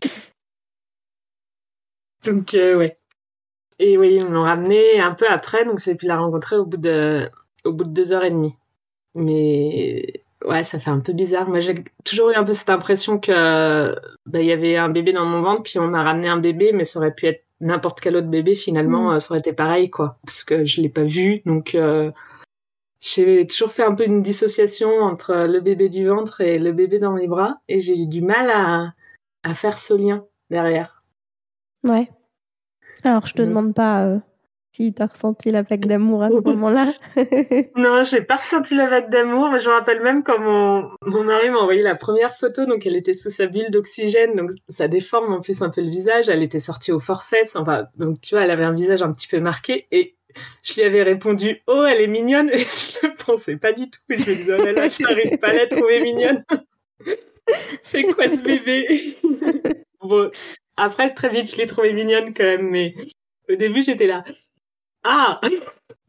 Donc, euh, ouais. Et oui, ils m'ont ramenée un peu après, donc j'ai pu la rencontrer au bout de, au bout de deux heures et demie. Mais ouais, ça fait un peu bizarre. Moi, j'ai toujours eu un peu cette impression que bah, il y avait un bébé dans mon ventre, puis on m'a ramené un bébé, mais ça aurait pu être n'importe quel autre bébé. Finalement, Mm. euh, ça aurait été pareil, quoi, parce que je l'ai pas vu. Donc, euh, j'ai toujours fait un peu une dissociation entre le bébé du ventre et le bébé dans mes bras, et j'ai eu du mal à, à faire ce lien derrière. Ouais. Alors, je te Mm. demande pas euh, si tu as ressenti la vague d'amour à ce moment-là. Non, j'ai pas ressenti la vague d'amour, mais je me rappelle même quand mon, mon mari m'a envoyé la première photo, donc elle était sous sa bulle d'oxygène, donc ça déforme en plus un peu le visage, elle était sortie au forceps, enfin, donc tu vois, elle avait un visage un petit peu marqué, et je lui avais répondu « Oh, elle est mignonne !» et je le pensais pas du tout, et je me disais « Oh là là, je n'arrive pas à la trouver mignonne !» C'est quoi ce bébé? Bon, après, très vite, je l'ai trouvée mignonne quand même, mais au début, j'étais là « Ah, d'accord. »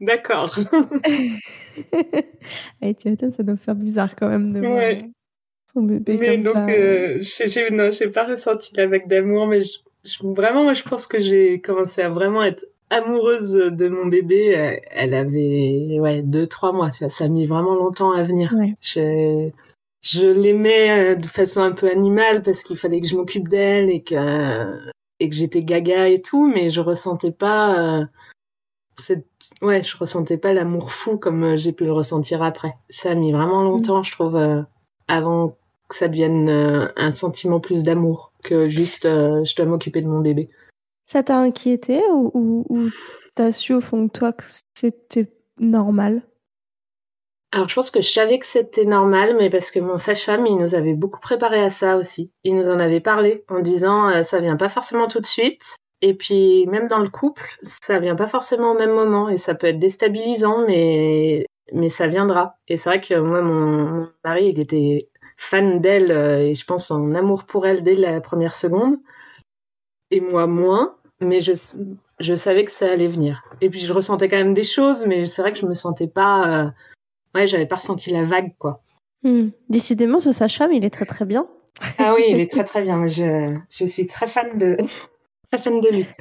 Et tu m'étonnes, ça doit faire bizarre quand même de voir Ouais. euh, son bébé Mais comme donc, ça. euh, j'ai, j'ai, non, j'ai pas ressenti la vague d'amour, mais je, je- vraiment, moi, je pense que j'ai commencé à vraiment être amoureuse de mon bébé. Euh, Elle avait, ouais, deux, trois mois, tu vois, ça a mis vraiment longtemps à venir. Ouais. Je, je l'aimais euh, de façon un peu animale parce qu'il fallait que je m'occupe d'elle et que, et que j'étais gaga et tout, mais je ressentais pas, euh, cette, ouais, je ressentais pas l'amour fou comme euh, j'ai pu le ressentir après. Ça a mis vraiment Mm. longtemps, je trouve, euh, avant que ça devienne euh, un sentiment plus d'amour que juste euh, je dois m'occuper de mon bébé. Ça t'a inquiété ou, ou, ou t'as su au fond de toi que c'était normal? Alors je pense que je savais que c'était normal, mais parce que mon sage-femme, il nous avait beaucoup préparé à ça aussi. Il nous en avait parlé en disant euh, ça vient pas forcément tout de suite. Et puis même dans le couple, ça vient pas forcément au même moment et ça peut être déstabilisant, mais mais ça viendra. Et c'est vrai que moi, mon, mon mari, il était fan d'elle euh, et je pense en amour pour elle dès la première seconde. Et moi moins, mais je je savais que ça allait venir. Et puis je ressentais quand même des choses, mais c'est vrai que je me sentais pas, euh, ouais, j'avais pas ressenti la vague, quoi. Hmm. Décidément, ce sage-femme, il est très très bien. Ah oui, il est très très bien. Moi, je, je suis très fan de, très fan de lui.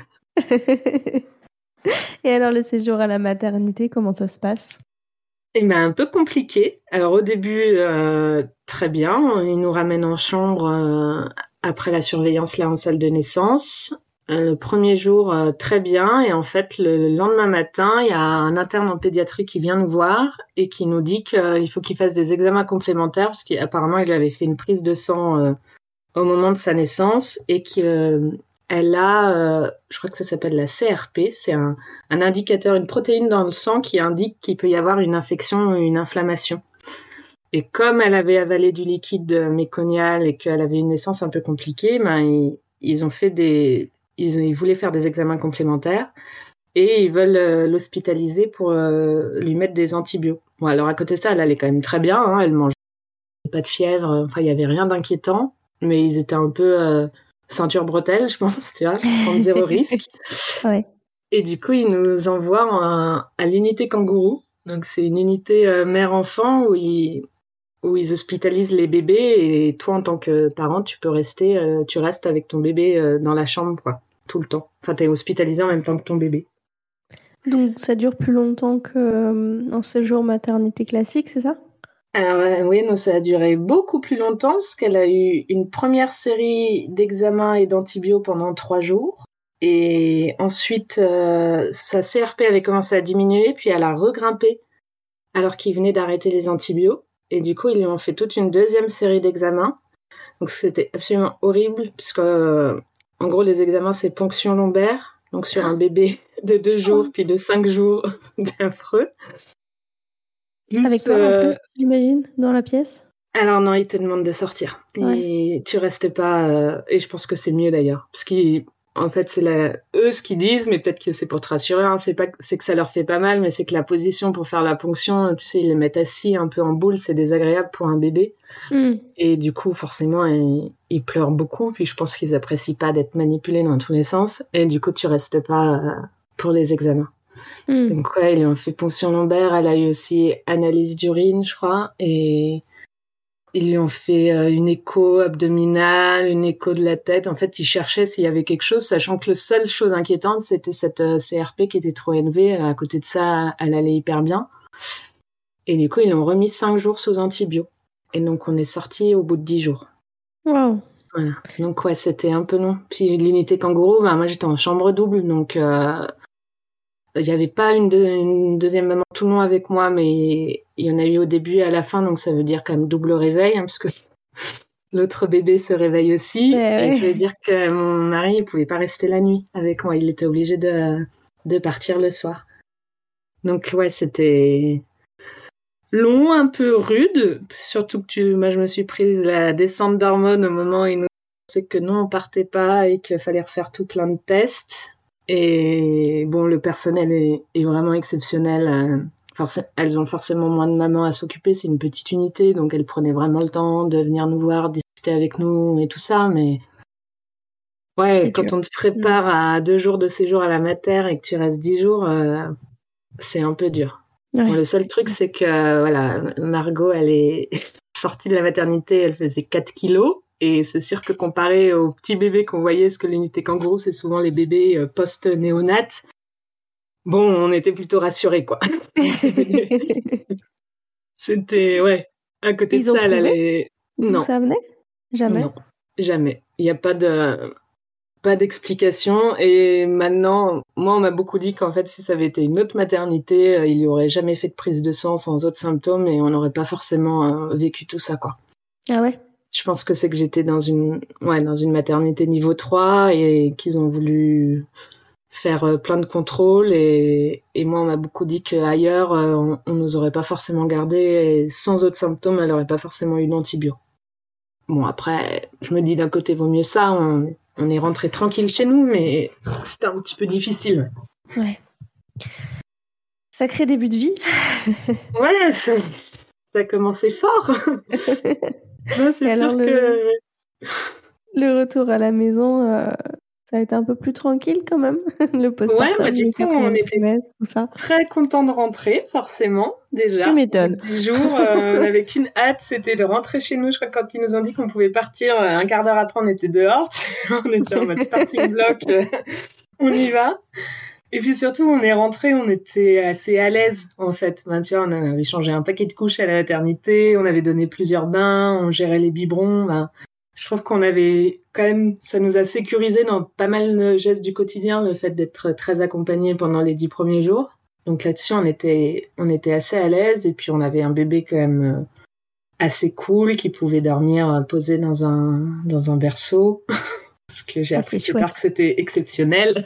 Et alors, le séjour à la maternité, comment ça se passe? Il m'a un peu compliqué. Alors au début, euh, très bien. Il nous ramène en chambre euh, après la surveillance là en salle de naissance. Euh, le premier jour, euh, très bien. Et en fait, le lendemain matin, il y a un interne en pédiatrie qui vient nous voir et qui nous dit qu'il faut qu'il fasse des examens complémentaires parce qu'apparemment, il avait fait une prise de sang euh, au moment de sa naissance et qu'elle a, euh, je crois que ça s'appelle la C R P, c'est un, un indicateur, une protéine dans le sang qui indique qu'il peut y avoir une infection ou une inflammation. Et comme elle avait avalé du liquide méconial et qu'elle avait une naissance un peu compliquée, ben, ils, ils ont fait des, ils, ils voulaient faire des examens complémentaires et ils veulent euh, l'hospitaliser pour euh, lui mettre des antibiotiques. Bon, alors à côté de ça, elle allait quand même très bien, hein, elle mangeait pas de fièvre, enfin il y avait rien d'inquiétant, mais ils étaient un peu euh, ceinture bretelle, je pense, tu vois, prendre zéro risque. Ouais. Et du coup, ils nous envoient en- à l'unité kangourou. Donc c'est une unité euh, mère-enfant où ils, où ils hospitalisent les bébés et toi en tant que parent, tu peux rester, euh, tu restes avec ton bébé euh, dans la chambre, quoi, tout le temps. Enfin, t'es hospitalisé en même temps que ton bébé. Donc, ça dure plus longtemps qu'un séjour maternité classique, c'est ça? Alors euh, oui, non, ça a duré beaucoup plus longtemps parce qu'elle a eu une première série d'examens et d'antibiotiques pendant trois jours. Et ensuite, euh, sa C R P avait commencé à diminuer, puis elle a regrimpé alors qu'il venait d'arrêter les antibiotiques. Et du coup, ils lui ont fait toute une deuxième série d'examens. Donc c'était absolument horrible puisque, euh, en gros, les examens, c'est ponction lombaire. Donc sur un bébé de deux jours, Oh. puis de cinq jours, c'était affreux. Avec Plus, toi en euh, plus, j'imagine, dans la pièce? Alors non, ils te demandent de sortir. Ouais. Et tu restes pas... euh, Et je pense que c'est mieux d'ailleurs. Parce qu'en fait, c'est la... eux ce qu'ils disent, mais peut-être que c'est pour te rassurer, hein, c'est pas... c'est que ça leur fait pas mal, mais c'est que la position pour faire la ponction, tu sais, ils les mettent assis un peu en boule, c'est désagréable pour un bébé. Mm. Et du coup, forcément, ils, ils pleurent beaucoup. Puis je pense qu'ils apprécient pas d'être manipulés dans tous les sens. Et du coup, tu restes pas euh, pour les examens. Mm. Donc ouais, ils lui ont fait ponction lombaire. Elle a eu aussi analyse d'urine, je crois. Et ils lui ont fait euh, une écho abdominale, une écho de la tête. En fait, ils cherchaient s'il y avait quelque chose, sachant que la seule chose inquiétante, c'était cette euh, C R P qui était trop élevée. À côté de ça, elle allait hyper bien. Et du coup, ils l'ont remis cinq jours sous antibio. Et donc, on est sorti au bout de dix jours. Wow. Voilà. Donc, ouais, c'était un peu long. Puis, l'unité kangourou, bah, moi, j'étais en chambre double. Donc, euh, il n'y avait pas une, de- une deuxième maman tout le long avec moi, mais il y en a eu au début et à la fin. Donc, ça veut dire quand même double réveil, hein, parce que l'autre bébé se réveille aussi. Ben Et ça veut ouais. dire que mon mari, il pouvait pas rester la nuit avec moi. Il était obligé de, de partir le soir. Donc, ouais, c'était long, un peu rude. Surtout que tu, moi, je me suis prise la descente d'hormones au moment où ils nous annonçaient que non, on partait pas et qu'il fallait refaire tout plein de tests. Et bon, le personnel est, est vraiment exceptionnel. euh, Forc- elles ont forcément moins de mamans à s'occuper, c'est une petite unité, donc elles prenaient vraiment le temps de venir nous voir, discuter avec nous et tout ça. Mais C'est ouais, quand dur. on te Mm. prépare à deux jours de séjour à la mater et que tu restes dix jours, euh, c'est un peu dur. Bon, Ouais, le seul c'est truc, clair. c'est que voilà, Margot, elle est sortie de la maternité, elle faisait quatre kilos. Et c'est sûr que comparé aux petits bébés qu'on voyait, parce que l'unité kangourou, c'est souvent les bébés euh, post-néonat, bon, on était plutôt rassurés, quoi. C'était, ouais, à côté de Ils ont ça, elle trouvé allait... d'où Non, ça venait? Jamais. non, jamais. Il n'y a pas de... Pas d'explication. Et maintenant, moi, on m'a beaucoup dit qu'en fait, si ça avait été une autre maternité, euh, il n'y aurait jamais fait de prise de sang sans autres symptômes et on n'aurait pas forcément euh, vécu tout ça, quoi. Ah ouais? Je pense que c'est que j'étais dans une, ouais, dans une maternité niveau trois et qu'ils ont voulu faire euh, plein de contrôles. Et, et moi, on m'a beaucoup dit qu'ailleurs, euh, on, on nous aurait pas forcément gardé et sans autres symptômes, elle aurait pas forcément eu d'antibio. Bon, après, je me dis d'un côté, vaut mieux ça. On, on est rentré tranquille chez nous, mais c'était un petit peu difficile. Ouais. Sacré début de vie. Ouais, ça, ça a commencé fort. Non, Et c'est alors, sûr le, que... le retour à la maison, euh, ça a été un peu plus tranquille quand même. Le Ouais, bah postpartum, du le coup, on quatrième était trimestre, tout ça. très contents de rentrer, forcément, Tu déjà. Au bout de m'étonnes. dix jours, euh, on n'avait qu'une hâte, c'était de rentrer chez nous. Je crois que quand ils nous ont dit qu'on pouvait partir, euh, un quart d'heure après, on était dehors. On était en mode starting block, euh, on y va. Et puis surtout, on est rentré, on était assez à l'aise, en fait. Ben, tu vois, on avait changé un paquet de couches à la maternité, on avait donné plusieurs bains, on gérait les biberons. Ben, je trouve qu'on avait quand même, ça nous a sécurisé dans pas mal de gestes du quotidien, le fait d'être très accompagné pendant les dix premiers jours. Donc là-dessus, on était, on était assez à l'aise. Et puis, on avait un bébé quand même euh, assez cool qui pouvait dormir euh, posé dans un, dans un berceau. Parce que j'ai Ça, c'est appris plus tard que chouette. c'était exceptionnel.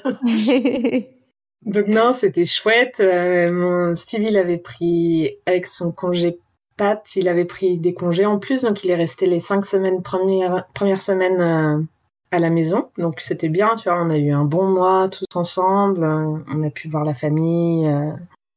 Donc non, c'était chouette. Euh, mon Steve, il avait pris, avec son congé pat, il avait pris des congés en plus, donc il est resté les cinq semaines premières, premières semaines euh, à la maison. Donc c'était bien, tu vois, on a eu un bon mois tous ensemble, euh, on a pu voir la famille, euh,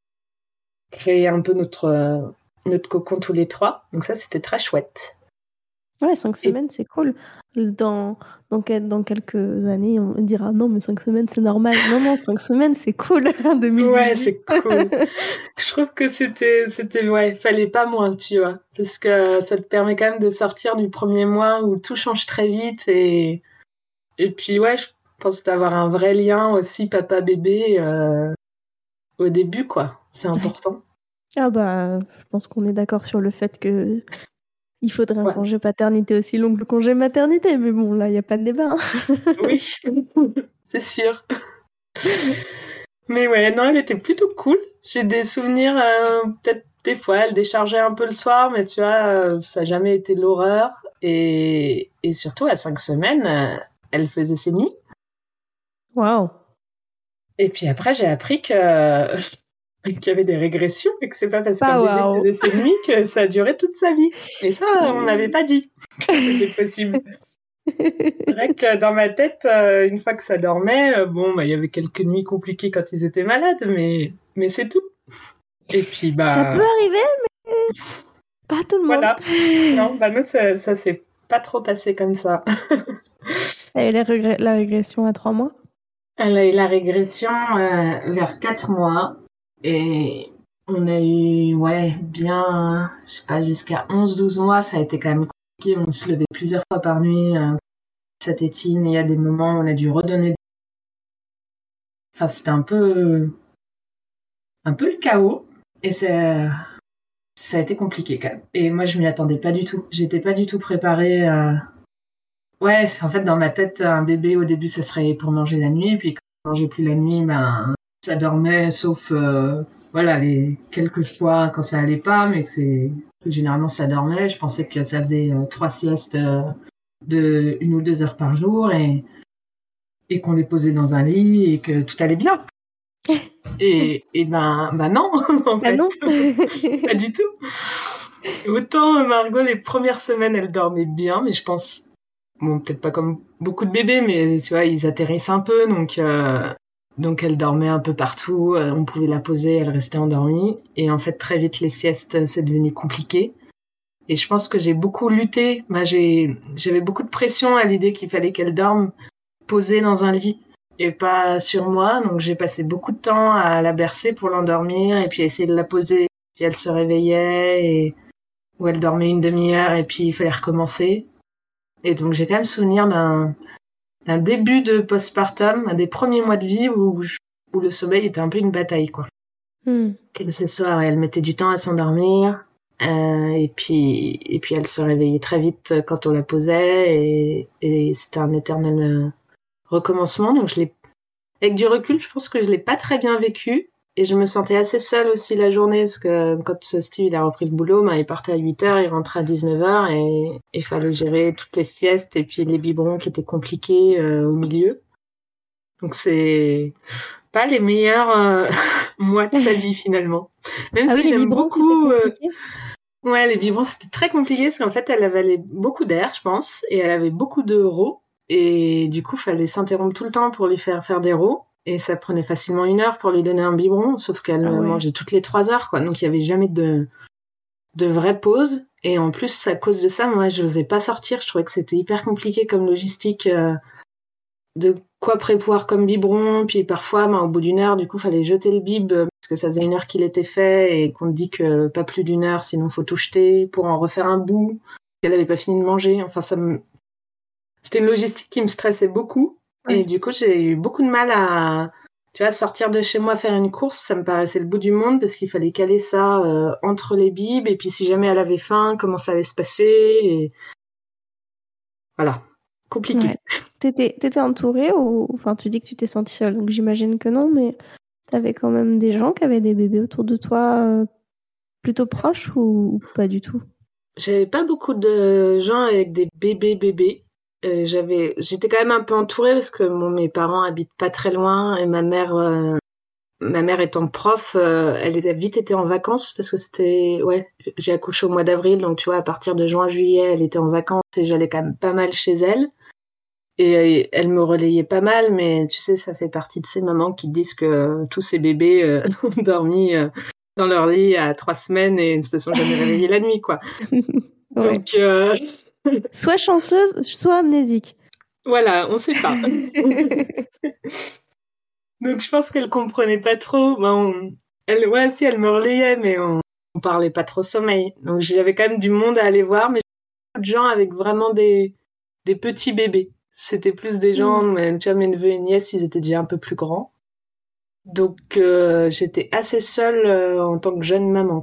créer un peu notre, euh, notre cocon tous les trois. Donc ça, c'était très chouette. Ouais, cinq Et semaines, c'est cool. Dans, dans, quel- dans quelques années, on dira non, mais cinq semaines, c'est normal. Non, non, cinq semaines, c'est cool en ouais, deux mille dix-huit. c'est cool. Je trouve que c'était, c'était, ouais, fallait pas moins, tu vois, parce que ça te permet quand même de sortir du premier mois où tout change très vite et, et puis ouais, je pense d'avoir un vrai lien aussi papa-bébé euh, au début, quoi. C'est Ouais. important. Ah bah, je pense qu'on est d'accord sur le fait que il faudrait un Ouais. congé paternité aussi long que le congé maternité, mais bon, là, il n'y a pas de débat. Oui, c'est sûr. Mais ouais, non, elle était plutôt cool. J'ai des souvenirs, euh, peut-être des fois, elle déchargeait un peu le soir, mais tu vois, euh, ça n'a jamais été l'horreur. Et, et surtout, à cinq semaines, euh, elle faisait ses nuits. Waouh. Et puis après, j'ai appris que qu'il y avait des régressions et que c'est pas parce Ah, qu'un bébé waouh. faisait ses nuits que ça a duré toute sa vie. Et ça, on n'avait pas dit que c'était possible. C'est vrai que dans ma tête, euh, une fois que ça dormait, euh, bon, bah, il y avait quelques nuits compliquées quand ils étaient malades, mais, mais c'est tout. Et puis, bah. Ça peut arriver, mais pas tout le monde. Voilà. Non, bah, nous, ça, ça s'est pas trop passé comme ça. Et la, régr- la régression à trois mois? Elle a eu la régression euh, vers quatre mois. Et on a eu, ouais, bien, je sais pas, jusqu'à onze douze mois, ça a été quand même compliqué. On se levait plusieurs fois par nuit, euh, sa tétine. Il y a des moments où on a dû redonner. Enfin, c'était un peu, un peu le chaos. Et ça, ça a été compliqué quand même. Et moi, je m'y attendais pas du tout. J'étais pas du tout préparée. Euh... Ouais, en fait, dans ma tête, un bébé, au début, ça serait pour manger la nuit. Et puis, quand on mangeait plus la nuit, ben, ça dormait, sauf, euh, voilà, les quelques fois quand ça allait pas, mais que c'est, que généralement, ça dormait. Je pensais que ça faisait euh, trois siestes euh, de une ou deux heures par jour et, et qu'on les posait dans un lit et que tout allait bien. Et, et ben, ben non, en Bah fait. non. Pas du tout. Autant Margot, les premières semaines, elle dormait bien, mais je pense, bon, peut-être pas comme beaucoup de bébés, mais tu vois, ils atterrissent un peu, donc, euh, donc elle dormait un peu partout, euh, on pouvait la poser, elle restait endormie. Et en fait, très vite, les siestes, c'est devenu compliqué. Et je pense que j'ai beaucoup lutté. Bah, j'ai, j'avais beaucoup de pression à l'idée qu'il fallait qu'elle dorme posée dans un lit et pas sur moi. Donc j'ai passé beaucoup de temps à la bercer pour l'endormir et puis à essayer de la poser. Puis elle se réveillait et où elle dormait une demi-heure et puis il fallait recommencer. Et donc j'ai quand même souvenir d'un, d'un début de postpartum, un des premiers mois de vie où, je- où le sommeil était un peu une bataille, quoi. Hmm. Et ce soir, elle mettait du temps à s'endormir. Euh, et puis, et puis elle se réveillait très vite quand on la posait et, et c'était un éternel euh, recommencement. Donc je l'ai, avec du recul, je pense que je l'ai pas très bien vécu et je me sentais assez seule aussi la journée parce que quand Steve il a repris le boulot, ben, il partait à huit heures, il rentrait à dix-neuf heures et il fallait gérer toutes les siestes et puis les biberons qui étaient compliqués euh, au milieu. Donc c'est pas les meilleurs euh, mois de sa vie finalement. Même Ah oui, si les j'aime biberons, c'était beaucoup euh, compliqué. ouais, les biberons, c'était très compliqué parce qu'en fait, elle avalait beaucoup d'air, je pense, et elle avait beaucoup de rots. Et du coup, fallait s'interrompre tout le temps pour lui faire faire des rots. Et ça prenait facilement une heure pour lui donner un biberon, sauf qu'elle Ah ouais. mangeait toutes les trois heures, quoi. Donc, il y avait jamais de, de vraie pause. Et en plus, à cause de ça, moi, je n'osais pas sortir. Je trouvais que c'était hyper compliqué comme logistique euh, de quoi prévoir comme biberon. Puis parfois, ben, au bout d'une heure, du coup, fallait jeter le bib euh, parce que ça faisait une heure qu'il était fait et qu'on te dit que pas plus d'une heure, sinon faut tout jeter pour en refaire un bout. Elle avait pas fini de manger. Enfin, ça me... c'était une logistique qui me stressait beaucoup. Ouais. Et du coup, j'ai eu beaucoup de mal à, tu vois, sortir de chez moi, faire une course. Ça me paraissait le bout du monde parce qu'il fallait caler ça euh, entre les bibs. Et puis, si jamais elle avait faim, comment ça allait se passer et... Voilà. Compliqué. Ouais. T'étais, t'étais entourée ou... Enfin, tu dis que tu t'es sentie seule, donc j'imagine que non, mais t'avais quand même des gens qui avaient des bébés autour de toi euh, plutôt proches ou... ou pas du tout? J'avais pas beaucoup de gens avec des bébés bébés. Euh, j'avais, j'étais quand même un peu entourée parce que bon, mes parents habitent pas très loin et ma mère, euh, ma mère étant prof, euh, elle était vite été en vacances parce que c'était, ouais, j'ai accouché au mois d'avril, donc tu vois, à partir de juin juillet, elle était en vacances et j'allais quand même pas mal chez elle. Et euh, elle me relayait pas mal, mais tu sais, ça fait partie de ces mamans qui disent que euh, tous ces bébés euh, ont dormi euh, dans leur lit à trois semaines et ne se sont jamais réveillés la nuit, quoi. Ouais. Donc, euh, Soit chanceuse, soit amnésique. voilà, on sait pas. Donc, je pense qu'elle comprenait pas trop. Ben, on- elle, ouais, si, elle me relayait, mais on, on parlait pas trop sommeil. Donc, j'avais quand même du monde à aller voir, mais beaucoup de gens avec vraiment des, des petits bébés. C'était plus des gens, Hmm. mais, tu vois, mes neveux et nièces, ils étaient déjà un peu plus grands. Donc, euh, j'étais assez seule euh, en tant que jeune maman.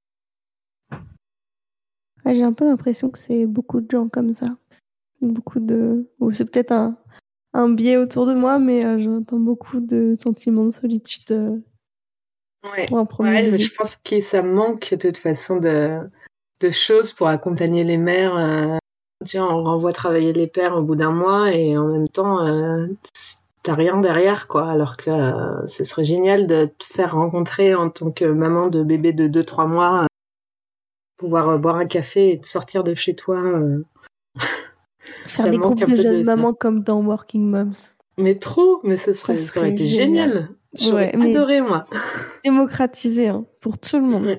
Ouais, j'ai un peu l'impression que c'est beaucoup de gens comme ça. Beaucoup de... Ou c'est peut-être un, un biais autour de moi, mais euh, j'entends beaucoup de sentiments de solitude euh, Ouais, pour un premier ouais, mais bébé. je pense que ça manque de toute façon de, de choses pour accompagner les mères. Euh, tu vois, on renvoie travailler les pères au bout d'un mois et en même temps, euh, t'as rien derrière, quoi. Alors que euh, ce serait génial de te faire rencontrer en tant que maman de bébé de deux trois mois, euh, pouvoir euh, boire un café et te sortir de chez toi. Euh, Faire ça des manque groupes un de peu de jeunes ça. mamans comme dans Working Moms. Mais trop, mais ce Ça serait, ça aurait serait été génial. génial. J'aurais Ouais, mais adoré, moi. démocratisé hein, pour tout le monde. Ouais.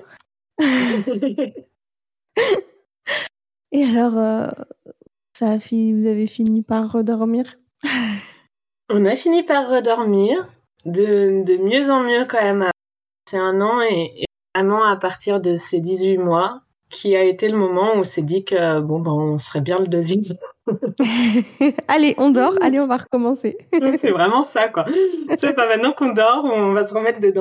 Et alors, euh, ça a fini, vous avez fini par redormir? On a fini par redormir, de, de mieux en mieux quand même. C'est un an et, et vraiment à partir de ces dix-huit mois, qui a été le moment où on s'est dit que bon, ben, on serait bien le deuxième. Allez, on dort, allez, on va recommencer. C'est vraiment ça, quoi. C'est pas maintenant qu'on dort, on va se remettre dedans.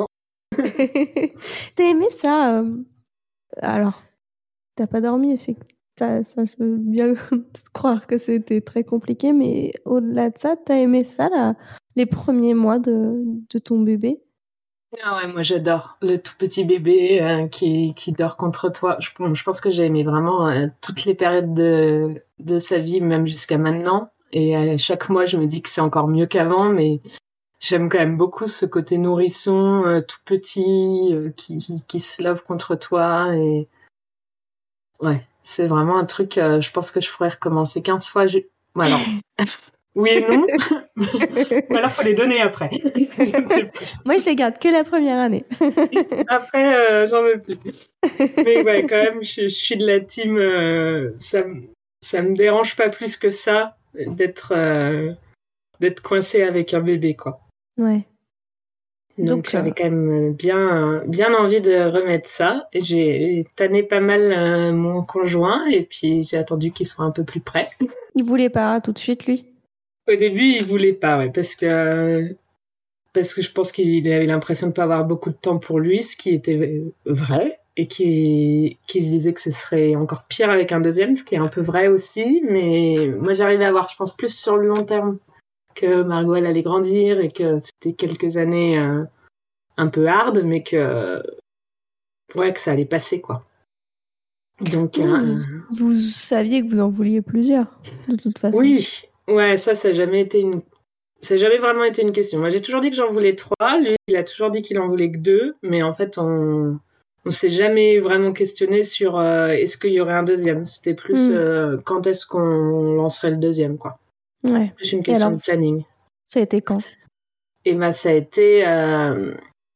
T'as aimé ça euh, Alors, t'as pas dormi, effectivement. Ça, ça, je veux bien croire que c'était très compliqué, mais au-delà de ça, t'as aimé ça, là, les premiers mois de, de ton bébé? Ah ouais, moi j'adore le tout petit bébé euh, qui, qui dort contre toi. Je, je pense que j'ai aimé vraiment euh, toutes les périodes de, de sa vie, même jusqu'à maintenant. Et à chaque mois, je me dis que c'est encore mieux qu'avant, mais j'aime quand même beaucoup ce côté nourrisson, euh, tout petit, euh, qui, qui, qui se love contre toi. Et ouais, c'est vraiment un truc, euh, je pense que je pourrais recommencer quinze fois. Je... Bon, alors, oui et non, ou alors faut les donner après. Je ne sais plus. Moi, je les garde que la première année. Après, euh, j'en veux plus. Mais ouais, quand même, je, je suis de la team. Euh, ça, m- ça me dérange pas plus que ça d'être euh, d'être coincée avec un bébé, quoi. Ouais. Donc Donc, euh, j'avais quand même bien bien envie de remettre ça. Et J'ai tanné pas mal euh, mon conjoint et puis j'ai attendu qu'il soit un peu plus près. il voulait pas tout de suite, lui. Au début, il voulait pas, ouais, parce que parce que je pense qu'il avait l'impression de pas avoir beaucoup de temps pour lui, ce qui était vrai, et qui qui se disait que ce serait encore pire avec un deuxième, ce qui est un peu vrai aussi. Mais moi, j'arrivais à voir, je pense, plus sur le long terme que Margot elle allait grandir et que c'était quelques années euh, un peu hard, mais que ouais, que ça allait passer, quoi. Donc Vous, euh, vous, vous saviez que vous en vouliez plusieurs, de toute façon. oui, ouais, ça, ça n'a jamais été une Ça n'a jamais vraiment été une question. Moi, j'ai toujours dit que j'en voulais trois. Lui, il a toujours dit qu'il en voulait que deux. Mais en fait, on on s'est jamais vraiment questionné sur euh, est-ce qu'il y aurait un deuxième. C'était plus Hmm. euh, quand est-ce qu'on lancerait le deuxième, quoi. Ouais. Plus une Et question alors, de planning. ça a été quand? Et ben, ça a été euh,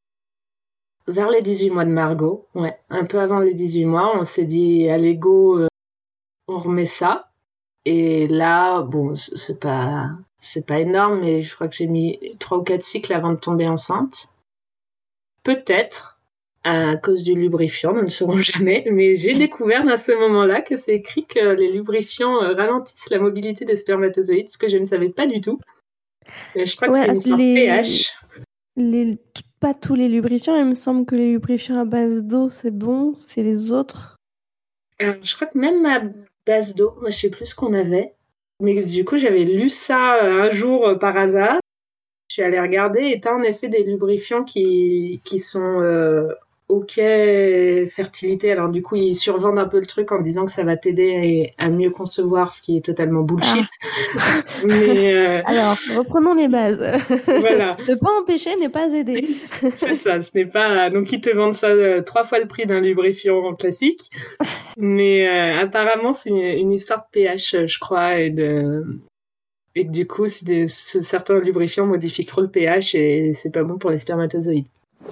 vers les dix-huit mois de Margot. Ouais, un peu avant les dix-huit mois, on s'est dit, allez, go, euh, on remet ça. Et là, bon, c- c'est pas, c'est pas énorme, mais je crois que j'ai mis trois ou quatre cycles avant de tomber enceinte. Peut-être à cause du lubrifiant, nous ne saurons jamais, mais j'ai découvert à ce moment-là que c'est écrit que les lubrifiants euh, ralentissent la mobilité des spermatozoïdes, ce que je ne savais pas du tout. Et je crois que Ouais, c'est une histoire de les, pH. les, tout- pas tous les lubrifiants. Il me semble que les lubrifiants à base d'eau, c'est bon. C'est les autres. Alors, je crois que même ma base d'eau, moi je sais plus ce qu'on avait, mais du coup j'avais lu ça euh, un jour euh, par hasard. Je suis allée regarder et t'as en effet des lubrifiants qui, qui sont euh, OK fertilité. Alors du coup, ils survendent un peu le truc en disant que ça va t'aider à mieux concevoir, ce qui est totalement bullshit. Ah. Mais euh, Alors, reprenons les bases. voilà, Ne pas empêcher n'est pas aider. c'est ça. Ce n'est pas donc ils te vendent ça euh, trois fois le prix d'un lubrifiant classique. Mais euh, apparemment, c'est une, une histoire de pH, euh, je crois, et de et que du coup, si des, ce- certains lubrifiants modifient trop le pH et c'est pas bon pour les spermatozoïdes.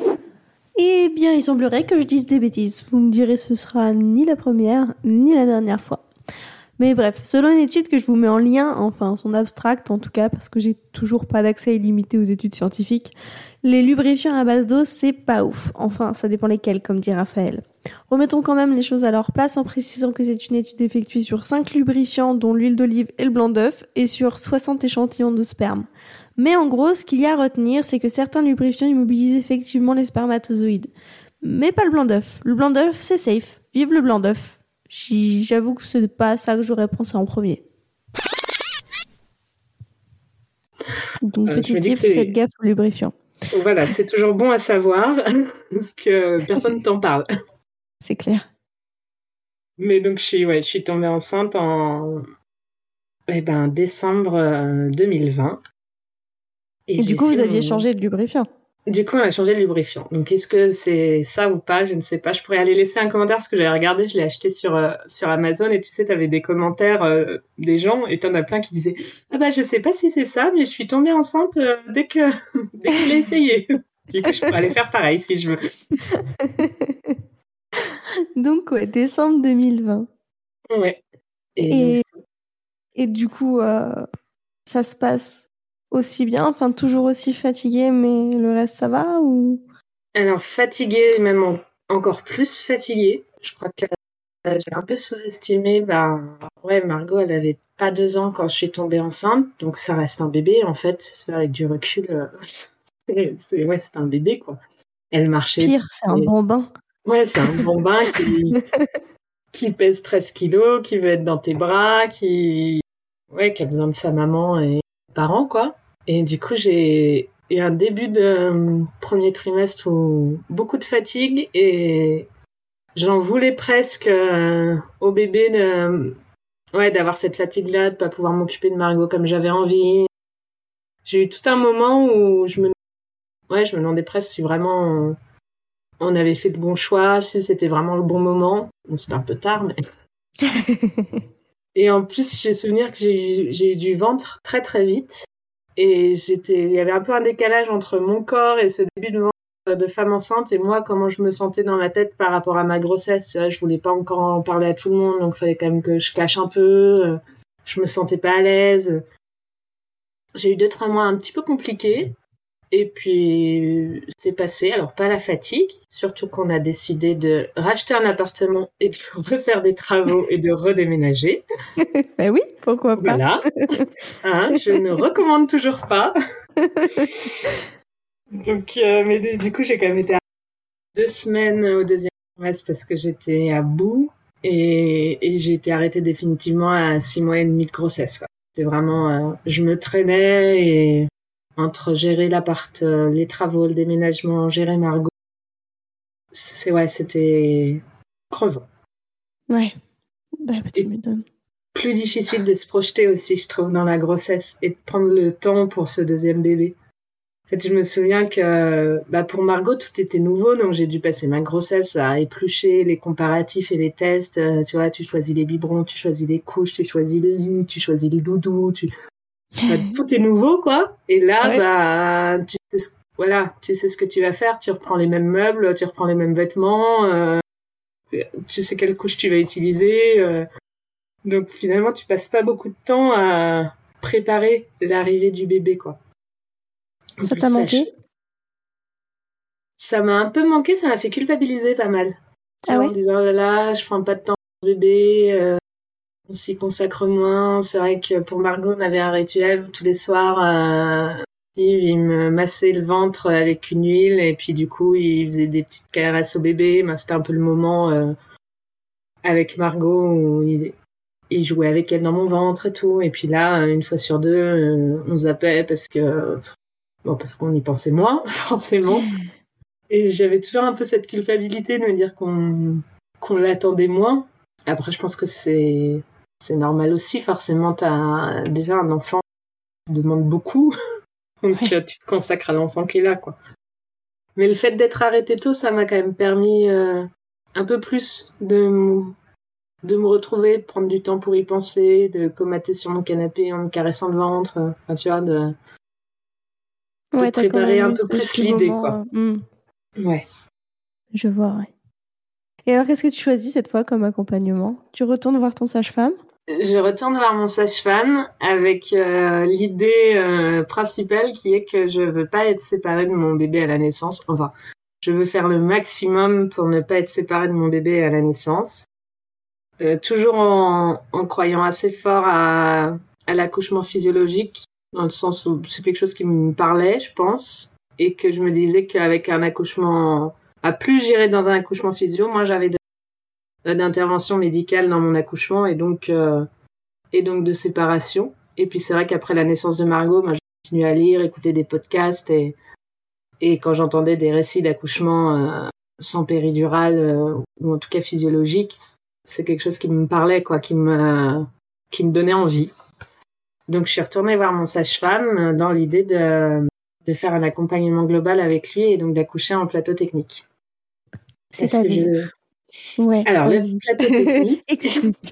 Eh bien, il semblerait que je dise des bêtises. Vous me direz, ce sera ni la première, ni la dernière fois. Mais bref, selon une étude que je vous mets en lien, enfin son abstract en tout cas, parce que j'ai toujours pas d'accès illimité aux études scientifiques, les lubrifiants à base d'eau, c'est pas ouf. Enfin, ça dépend lesquels, comme dit Raphaël. Remettons quand même les choses à leur place en précisant que c'est une étude effectuée sur cinq lubrifiants, dont l'huile d'olive et le blanc d'œuf, et sur soixante échantillons de sperme. Mais en gros, ce qu'il y a à retenir, c'est que certains lubrifiants immobilisent effectivement les spermatozoïdes. Mais pas le blanc d'œuf. Le blanc d'œuf, c'est safe. Vive le blanc d'œuf. J'avoue que c'est pas ça que j'aurais pensé en premier. Donc, Euh, je petit me dis que tips, faites c'est gaffe aux lubrifiants. voilà, c'est toujours bon à savoir parce que personne t'en parle. C'est clair. Mais donc je suis ouais, je suis tombée enceinte en eh ben décembre euh, deux mille vingt Et, et du coup, vous aviez mon... changé de lubrifiant. Du coup, on a changé de lubrifiant. Donc, est-ce que c'est ça ou pas? Je ne sais pas. Je pourrais aller laisser un commentaire parce que j'avais regardé, je l'ai acheté sur, euh, sur Amazon et tu sais, tu avais des commentaires euh, des gens et tu en as plein qui disaient « Ah bah, je sais pas si c'est ça, mais je suis tombée enceinte euh, dès que, dès que je l'ai essayé. » Du coup, je pourrais aller faire pareil si je veux. Donc, ouais, décembre deux mille vingt. Ouais. Et, et, et du coup, euh, ça se passe aussi bien, enfin toujours aussi fatiguée, mais le reste ça va ou... Alors fatiguée, même en, encore plus fatiguée. Je crois que euh, j'ai un peu sous-estimé. Bah ouais, Margot, elle avait pas deux ans quand je suis tombée enceinte, donc ça reste un bébé en fait. Avec du recul, euh, c'est, c'est ouais, c'est un bébé quoi. Elle marchait. Pire, c'est un bambin. Ouais, c'est un bambin qui qui pèse treize kilos, qui veut être dans tes bras, qui ouais, qui a besoin de sa maman et des parents quoi. Et du coup, j'ai eu un début de euh, premier trimestre où beaucoup de fatigue et j'en voulais presque euh, au bébé de, ouais, d'avoir cette fatigue-là, de pas pouvoir m'occuper de Margot comme j'avais envie. J'ai eu tout un moment où je me, ouais, je me demandais presque si vraiment on, on avait fait de bons choix, si c'était vraiment le bon moment. Bon, c'était un peu tard, mais... Et en plus, j'ai souvenir que j'ai eu, j'ai eu du ventre très très vite. Et j'étais, il y avait un peu un décalage entre mon corps et ce début de ventre de femme enceinte et moi, comment je me sentais dans ma tête par rapport à ma grossesse. Tu vois, je voulais pas encore en parler à tout le monde, donc il fallait quand même que je cache un peu. Je me sentais pas à l'aise. J'ai eu deux, trois mois un petit peu compliqués. Et puis, c'est passé. Alors, pas la fatigue, surtout qu'on a décidé de racheter un appartement et de refaire des travaux et de redéménager. Ben oui, pourquoi pas. Voilà. Hein, je ne recommande toujours pas. Donc, euh, mais du coup, j'ai quand même été à deux semaines au deuxième trimestre parce que j'étais à bout et, et j'ai été arrêtée définitivement à six mois et demi de grossesse, quoi. C'était vraiment, euh, je me traînais et entre gérer l'appart, euh, les travaux, le déménagement, gérer Margot, c'est ouais, c'était crevant. Ouais, bah, tu m'étonnes. Plus difficile de se projeter aussi, je trouve, dans la grossesse et de prendre le temps pour ce deuxième bébé. En fait, je me souviens que bah, pour Margot, tout était nouveau, donc j'ai dû passer ma grossesse à éplucher les comparatifs et les tests. Euh, tu vois, tu choisis les biberons, tu choisis les couches, tu choisis le lit, tu choisis le doudou, tu... Bah, tout est nouveau, quoi. Et là, ouais. bah, tu sais, ce... voilà, tu sais ce que tu vas faire, tu reprends les mêmes meubles, tu reprends les mêmes vêtements, euh... tu sais quelle couche tu vas utiliser. Euh... Donc finalement, tu passes pas beaucoup de temps à préparer l'arrivée du bébé, quoi. En ça t'a manqué je... Ça m'a un peu manqué, ça m'a fait culpabiliser pas mal. Tu ah vois, ouais en disant, oh là là, je prends pas de temps pour le bébé, euh, on s'y consacre moins. C'est vrai que pour Margot, on avait un rituel où tous les soirs, euh, il me massait le ventre avec une huile et puis du coup, il faisait des petites caresses au bébé. Ben, c'était un peu le moment euh, avec Margot où il, il jouait avec elle dans mon ventre et tout. Et puis là, une fois sur deux, euh, on zappait parce que, bon, parce qu'on y pensait moins, forcément. Et j'avais toujours un peu cette culpabilité de me dire qu'on, qu'on l'attendait moins. Après, je pense que c'est, c'est normal aussi. Forcément, t'as déjà un enfant qui demande beaucoup. Donc, ouais. Tu te consacres à l'enfant qui est là, quoi. Mais le fait d'être arrêtée tôt, ça m'a quand même permis euh, un peu plus de, de me retrouver, de prendre du temps pour y penser, de comater sur mon canapé en me caressant le ventre. Enfin, tu vois, de, de ouais, préparer un peu plus l'idée, moment, quoi. Euh, mm. Ouais. Je vois, ouais. Et alors, qu'est-ce que tu choisis cette fois comme accompagnement ? Tu retournes voir ton sage-femme ? Je retourne voir mon sage-femme avec euh, l'idée euh, principale qui est que je veux pas être séparée de mon bébé à la naissance. Enfin, je veux faire le maximum pour ne pas être séparée de mon bébé à la naissance. Euh, toujours en, en croyant assez fort à, à l'accouchement physiologique, dans le sens où c'est quelque chose qui me parlait, je pense, et que je me disais qu'avec un accouchement, à plus j'irais dans un accouchement physio, moins j'avais de, d'intervention médicale dans mon accouchement et donc euh, et donc de séparation. Et puis c'est vrai qu'après la naissance de Margot, moi, j'ai continué à lire, écouter des podcasts et et quand j'entendais des récits d'accouchement euh, sans péridurale euh, ou en tout cas physiologique, c'est quelque chose qui me parlait, quoi, qui me qui me donnait envie. Donc je suis retournée voir mon sage-femme dans l'idée de de faire un accompagnement global avec lui et donc d'accoucher en plateau technique. C'est-à-dire je... Ouais, Alors, vas-y. le plateau technique... Explique.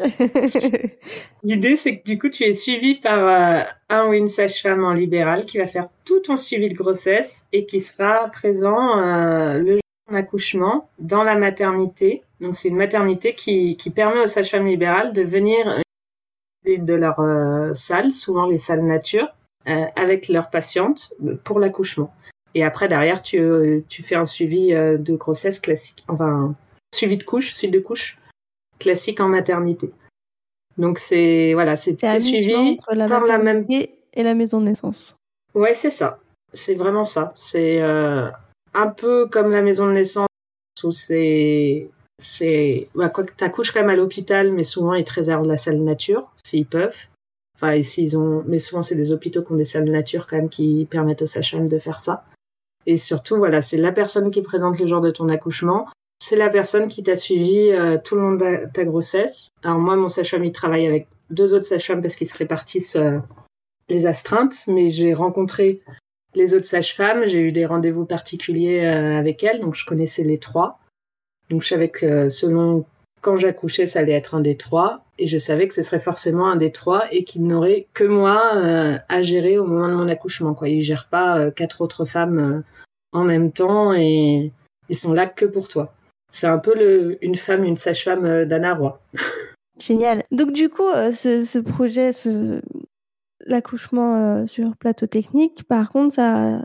L'idée, c'est que du coup, tu es suivi par euh, un ou une sage-femme en libéral qui va faire tout ton suivi de grossesse et qui sera présent euh, le jour de ton accouchement dans la maternité. Donc, c'est une maternité qui, qui permet aux sages-femmes libérales de venir de leur euh, salle, souvent les salles nature, euh, avec leurs patientes pour l'accouchement. Et après, derrière, tu, euh, tu fais un suivi euh, de grossesse classique, enfin, suivi de couche, suite de couche classique en maternité. Donc, c'est, voilà, c'est, c'est à suivi entre la par la même... et la maison de naissance. Ouais, c'est ça. C'est vraiment ça. C'est euh, un peu comme la maison de naissance où c'est... c'est bah, quoi que t'accouches quand même à l'hôpital, mais souvent, ils te réservent la salle nature, s'ils peuvent. Enfin, et s'ils ont... Mais souvent, c'est des hôpitaux qui ont des salles nature quand même qui permettent aux sages-femmes de faire ça. Et surtout, voilà, c'est la personne qui est présente le jour de ton accouchement. C'est la personne qui t'a suivi euh, tout le long de ta grossesse. Alors moi, mon sage-femme, il travaille avec deux autres sages-femmes parce qu'ils se répartissent euh, les astreintes, mais j'ai rencontré les autres sages-femmes, j'ai eu des rendez-vous particuliers euh, avec elles, donc je connaissais les trois. Donc je savais que euh, selon quand j'accouchais, ça allait être un des trois, et je savais que ce serait forcément un des trois et qu'il n'aurait que moi euh, à gérer au moment de mon accouchement, quoi. Ils gèrent pas euh, quatre autres femmes euh, en même temps et ils sont là que pour toi. C'est un peu le, une femme, une sage-femme euh, d'Anna Roy. Génial. Donc du coup, euh, ce, ce projet, ce... l'accouchement euh, sur plateau technique, par contre, ça,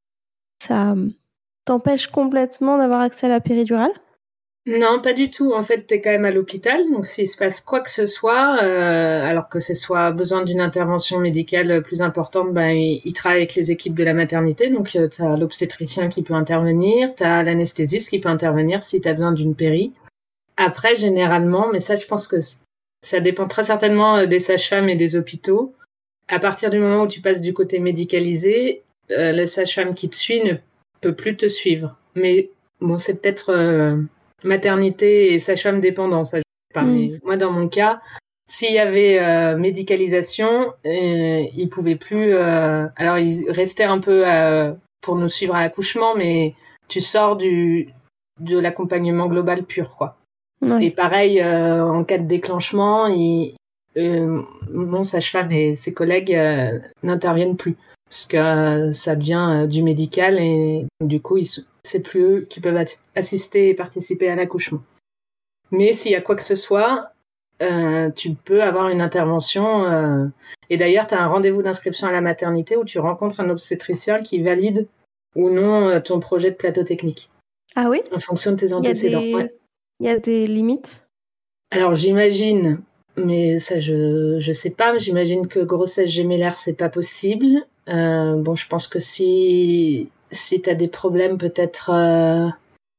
ça t'empêche complètement d'avoir accès à la péridurale ? Non, pas du tout. En fait, t'es quand même à l'hôpital, donc s'il se passe quoi que ce soit, euh, alors que ce soit besoin d'une intervention médicale plus importante, ben il, il travaille avec les équipes de la maternité, donc euh, t'as l'obstétricien qui peut intervenir, t'as l'anesthésiste qui peut intervenir si t'as besoin d'une péri. Après, généralement, mais ça, je pense que ça dépend très certainement des sages-femmes et des hôpitaux. À partir du moment où tu passes du côté médicalisé, euh, le sage-femme qui te suit ne peut plus te suivre. Mais bon, c'est peut-être euh, maternité et sage-femme dépendant, ça je sais pas. Mm. Mais moi, dans mon cas, s'il y avait euh, médicalisation, euh, il pouvait plus. Euh, alors, il restait un peu euh, pour nous suivre à l'accouchement, mais tu sors du de l'accompagnement global pur, quoi. Ouais. Et pareil, euh, en cas de déclenchement, il, euh, mon sage-femme et ses collègues euh, n'interviennent plus parce que euh, ça devient euh, du médical et du coup, ils, c'est plus eux qui peuvent assister et participer à l'accouchement. Mais s'il y a quoi que ce soit, euh, tu peux avoir une intervention. Euh, et d'ailleurs, tu as un rendez-vous d'inscription à la maternité où tu rencontres un obstétricien qui valide ou non euh, ton projet de plateau technique. Ah oui ? En fonction de tes antécédents. Il y a des, ouais. Il y a des limites ? Alors j'imagine, mais ça je je sais pas. J'imagine que grossesse gémellaire c'est pas possible. Euh, bon, je pense que si si t'as des problèmes peut-être euh,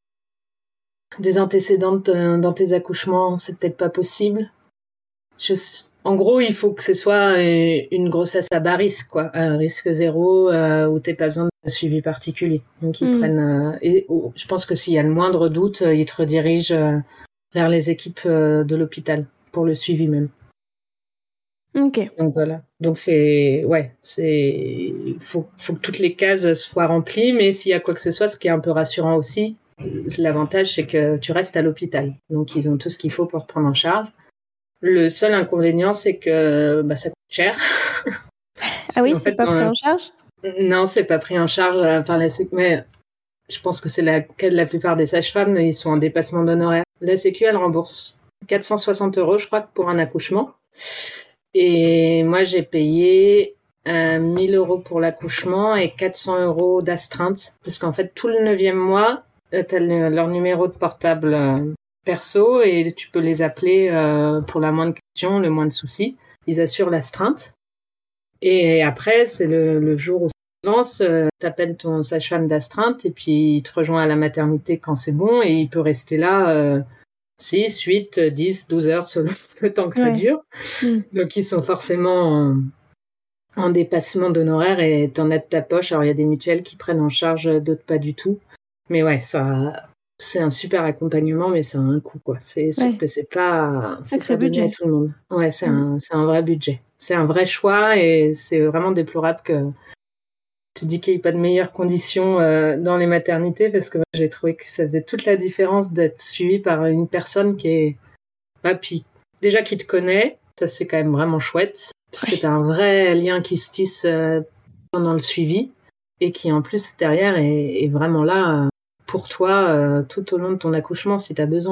des antécédents de, dans tes accouchements, c'est peut-être pas possible. Je, en gros, il faut que ce soit une grossesse à bas risque, quoi, un risque zéro euh, où t'aies pas besoin de suivi particulier. Donc ils mmh. prennent euh, et oh, je pense que s'il y a le moindre doute, ils te redirigent euh, vers les équipes euh, de l'hôpital pour le suivi même. Ok. Donc voilà. Donc c'est ouais, c'est faut faut que toutes les cases soient remplies, mais s'il y a quoi que ce soit, ce qui est un peu rassurant aussi, l'avantage c'est que tu restes à l'hôpital. Donc ils ont tout ce qu'il faut pour te prendre en charge. Le seul inconvénient c'est que bah ça coûte cher. Ah oui, c'est fait, pas pris en charge ? Non, c'est pas pris en charge par la Sécu, mais je pense que c'est la cas de la plupart des sages-femmes, ils sont en dépassement d'honoraires. La Sécu, elle rembourse quatre cent soixante euros, je crois, pour un accouchement. Et moi, j'ai payé euh, mille euros pour l'accouchement et quatre cents euros d'astreinte. Parce qu'en fait, tout le neuvième mois, euh, t'as le, leur numéro de portable euh, perso et tu peux les appeler euh, pour la moindre question, le moindre souci. Ils assurent l'astreinte. Et après, c'est le, le jour où ça lance, euh, t'appelles ton sage-femme d'astreinte et puis il te rejoint à la maternité quand c'est bon et il peut rester là euh, six, huit, dix, douze heures selon le temps que ouais. ça dure. Mmh. Donc ils sont forcément en, en dépassement d'honoraires et t'en as de ta poche. Alors il y a des mutuelles qui prennent en charge, d'autres pas du tout. Mais ouais, ça, c'est un super accompagnement, mais ça a un coût, quoi. C'est sûr ouais. que c'est pas, c'est pas donné à tout le monde. Ouais, c'est mmh. un, c'est un vrai budget. C'est un vrai choix et c'est vraiment déplorable que te dis qu'il n'y a pas de meilleures conditions euh, dans les maternités parce que moi, j'ai trouvé que ça faisait toute la différence d'être suivi par une personne qui est, bah, puis déjà qui te connaît, ça c'est quand même vraiment chouette parce que tu as un vrai lien qui se tisse euh, pendant le suivi et qui en plus derrière est, est vraiment là euh, pour toi euh, tout au long de ton accouchement si tu as besoin.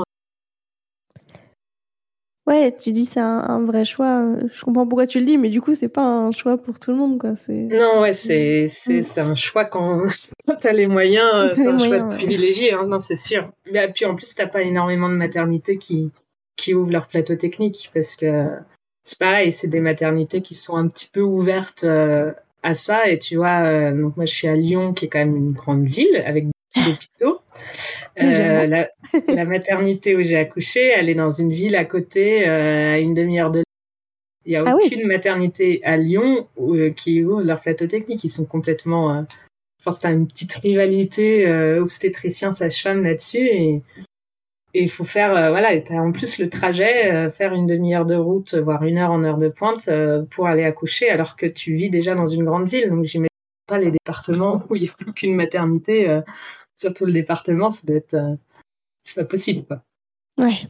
Ouais, tu dis c'est un, un vrai choix. Je comprends pourquoi tu le dis, mais du coup, c'est pas un choix pour tout le monde, quoi. C'est, non, ouais, c'est, c'est, c'est un choix quand, quand t'as les moyens, c'est c'est les un choix moyens, de ouais. privilégié, hein, non, c'est sûr. Mais puis en plus, t'as pas énormément de maternités qui, qui ouvrent leur plateau technique parce que c'est pareil, c'est des maternités qui sont un petit peu ouvertes euh, à ça. Et tu vois, euh, donc moi, je suis à Lyon, qui est quand même une grande ville avec beaucoup d'hôpitaux. Euh, la, la maternité où j'ai accouché, elle est dans une ville à côté, euh, à une demi-heure de Il n'y a Ah aucune oui. maternité à Lyon euh, qui ouvre leur plateau technique. Ils sont complètement... Euh... Je pense que tu as une petite rivalité euh, obstétricien-sage-femme là-dessus. Et il faut faire... Euh, voilà, tu as en plus le trajet, euh, faire une demi-heure de route, voire une heure en heure de pointe euh, pour aller accoucher alors que tu vis déjà dans une grande ville. Donc, j'imagine pas les départements où il n'y a plus qu'une maternité. Euh, surtout le département, ça doit être... Euh... C'est pas possible, quoi. Ouais.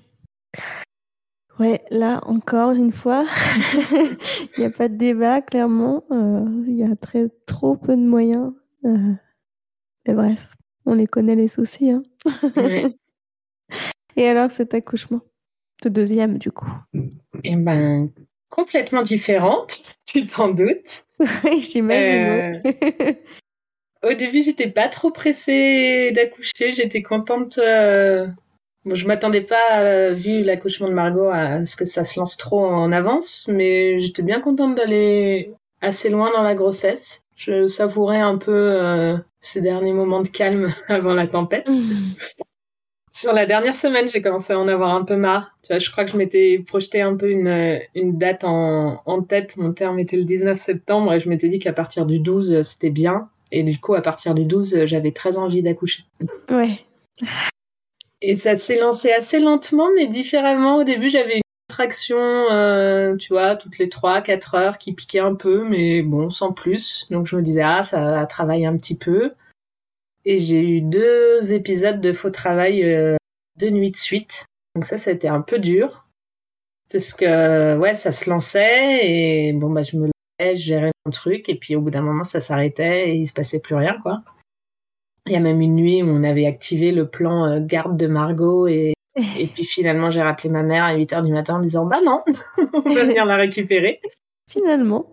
Ouais, là, encore une fois, il n'y a pas de débat, clairement. Euh, Il y a très, trop peu de moyens. Euh, mais bref, on les connaît, les soucis. Hein. Ouais. Et alors, cet accouchement? Ce deuxième, du coup. Eh ben, complètement différente, tu t'en doutes. Oui, j'imagine, Euh, ouais. Au début, j'étais pas trop pressée d'accoucher. J'étais contente. Euh... Bon, je m'attendais pas, euh, vu l'accouchement de Margot, à ce que ça se lance trop en avance, mais j'étais bien contente d'aller assez loin dans la grossesse. Je savourais un peu euh, ces derniers moments de calme avant la tempête. Sur la dernière semaine, j'ai commencé à en avoir un peu marre. Tu vois, je crois que je m'étais projeté un peu une, une date en, en tête. Mon terme était le dix-neuf septembre et je m'étais dit qu'à partir du douze, c'était bien. Et du coup, à partir du douze, j'avais très envie d'accoucher. Ouais. Et ça s'est lancé assez lentement, mais différemment. Au début, j'avais une contraction, euh, tu vois, toutes les trois, quatre heures qui piquait un peu, mais bon, sans plus. Donc je me disais, ah, ça va travailler un petit peu. Et j'ai eu deux épisodes de faux travail euh, deux nuits de suite. Donc ça, ça a été un peu dur. Parce que, ouais, ça se lançait et bon, bah, je me levais, je gérais mon truc et puis au bout d'un moment, ça s'arrêtait et il se passait plus rien, quoi. Il y a même une nuit où on avait activé le plan euh, garde de Margot et, et puis finalement, j'ai rappelé ma mère à huit heures du matin en disant, bah non, on va venir la récupérer. Finalement.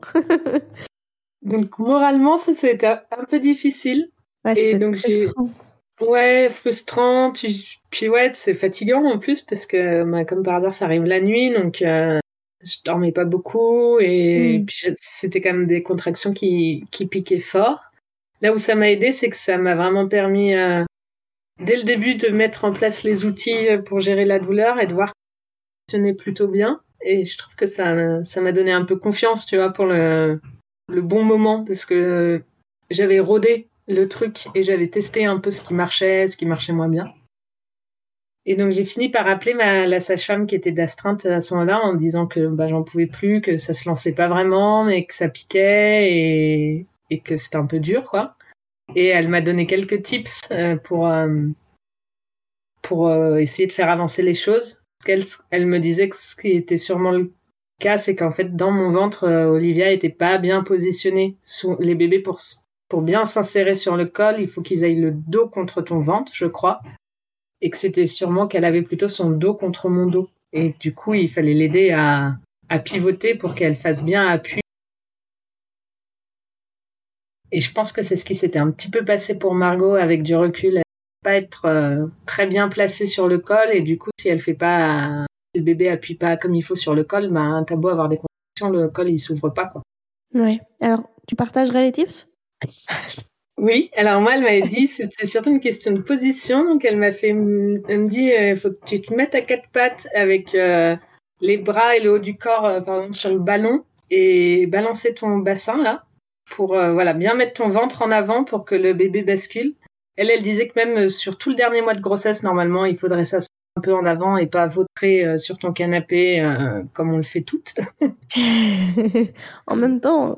Donc, moralement, ça, c'était un peu difficile. Ouais, Et c'était donc, j'ai, frustrant. ouais, frustrant. Tu... Puis ouais, c'est fatigant en plus parce que, bah, comme par hasard, ça arrive la nuit, donc euh, je dormais pas beaucoup et Mm. puis je- c'était quand même des contractions qui, qui piquaient fort. Là où ça m'a aidé, c'est que ça m'a vraiment permis, euh, dès le début, de mettre en place les outils pour gérer la douleur et de voir que ça fonctionnait plutôt bien. Et je trouve que ça, ça m'a donné un peu confiance, tu vois, pour le, le bon moment parce que j'avais rodé le truc et j'avais testé un peu ce qui marchait, ce qui marchait moins bien. Et donc j'ai fini par appeler ma, la sage-femme qui était d'astreinte à ce moment-là en disant que bah, j'en pouvais plus, que ça se lançait pas vraiment, mais que ça piquait et, et que c'était un peu dur, quoi. Et elle m'a donné quelques tips euh, pour, euh, pour euh, essayer de faire avancer les choses. Parce qu'elle elle me disait que ce qui était sûrement le cas, c'est qu'en fait, dans mon ventre, euh, Olivia était pas bien positionnée. Sous, les bébés, pour, pour bien s'insérer sur le col, il faut qu'ils aillent le dos contre ton ventre, je crois. Et que c'était sûrement qu'elle avait plutôt son dos contre mon dos. Et du coup, il fallait l'aider à, à pivoter pour qu'elle fasse bien appui. Et je pense que c'est ce qui s'était un petit peu passé pour Margot avec du recul. Elle ne va pas être euh, très bien placée sur le col. Et du coup, si elle fait pas, si le bébé appuie pas comme il faut sur le col, ben, t'as beau avoir des contractions, le col, il s'ouvre pas, quoi. Ouais. Alors, tu partagerais les tips? Oui, alors moi, elle m'avait dit, c'était surtout une question de position. Donc, elle m'a fait, elle me dit, il euh, faut que tu te mettes à quatre pattes avec euh, les bras et le haut du corps, euh, par exemple, sur le ballon et balancer ton bassin, là, pour euh, voilà, bien mettre ton ventre en avant pour que le bébé bascule. Elle, elle disait que même euh, sur tout le dernier mois de grossesse, normalement, il faudrait ça un peu en avant et pas vautrer euh, sur ton canapé euh, comme on le fait toutes. En même temps,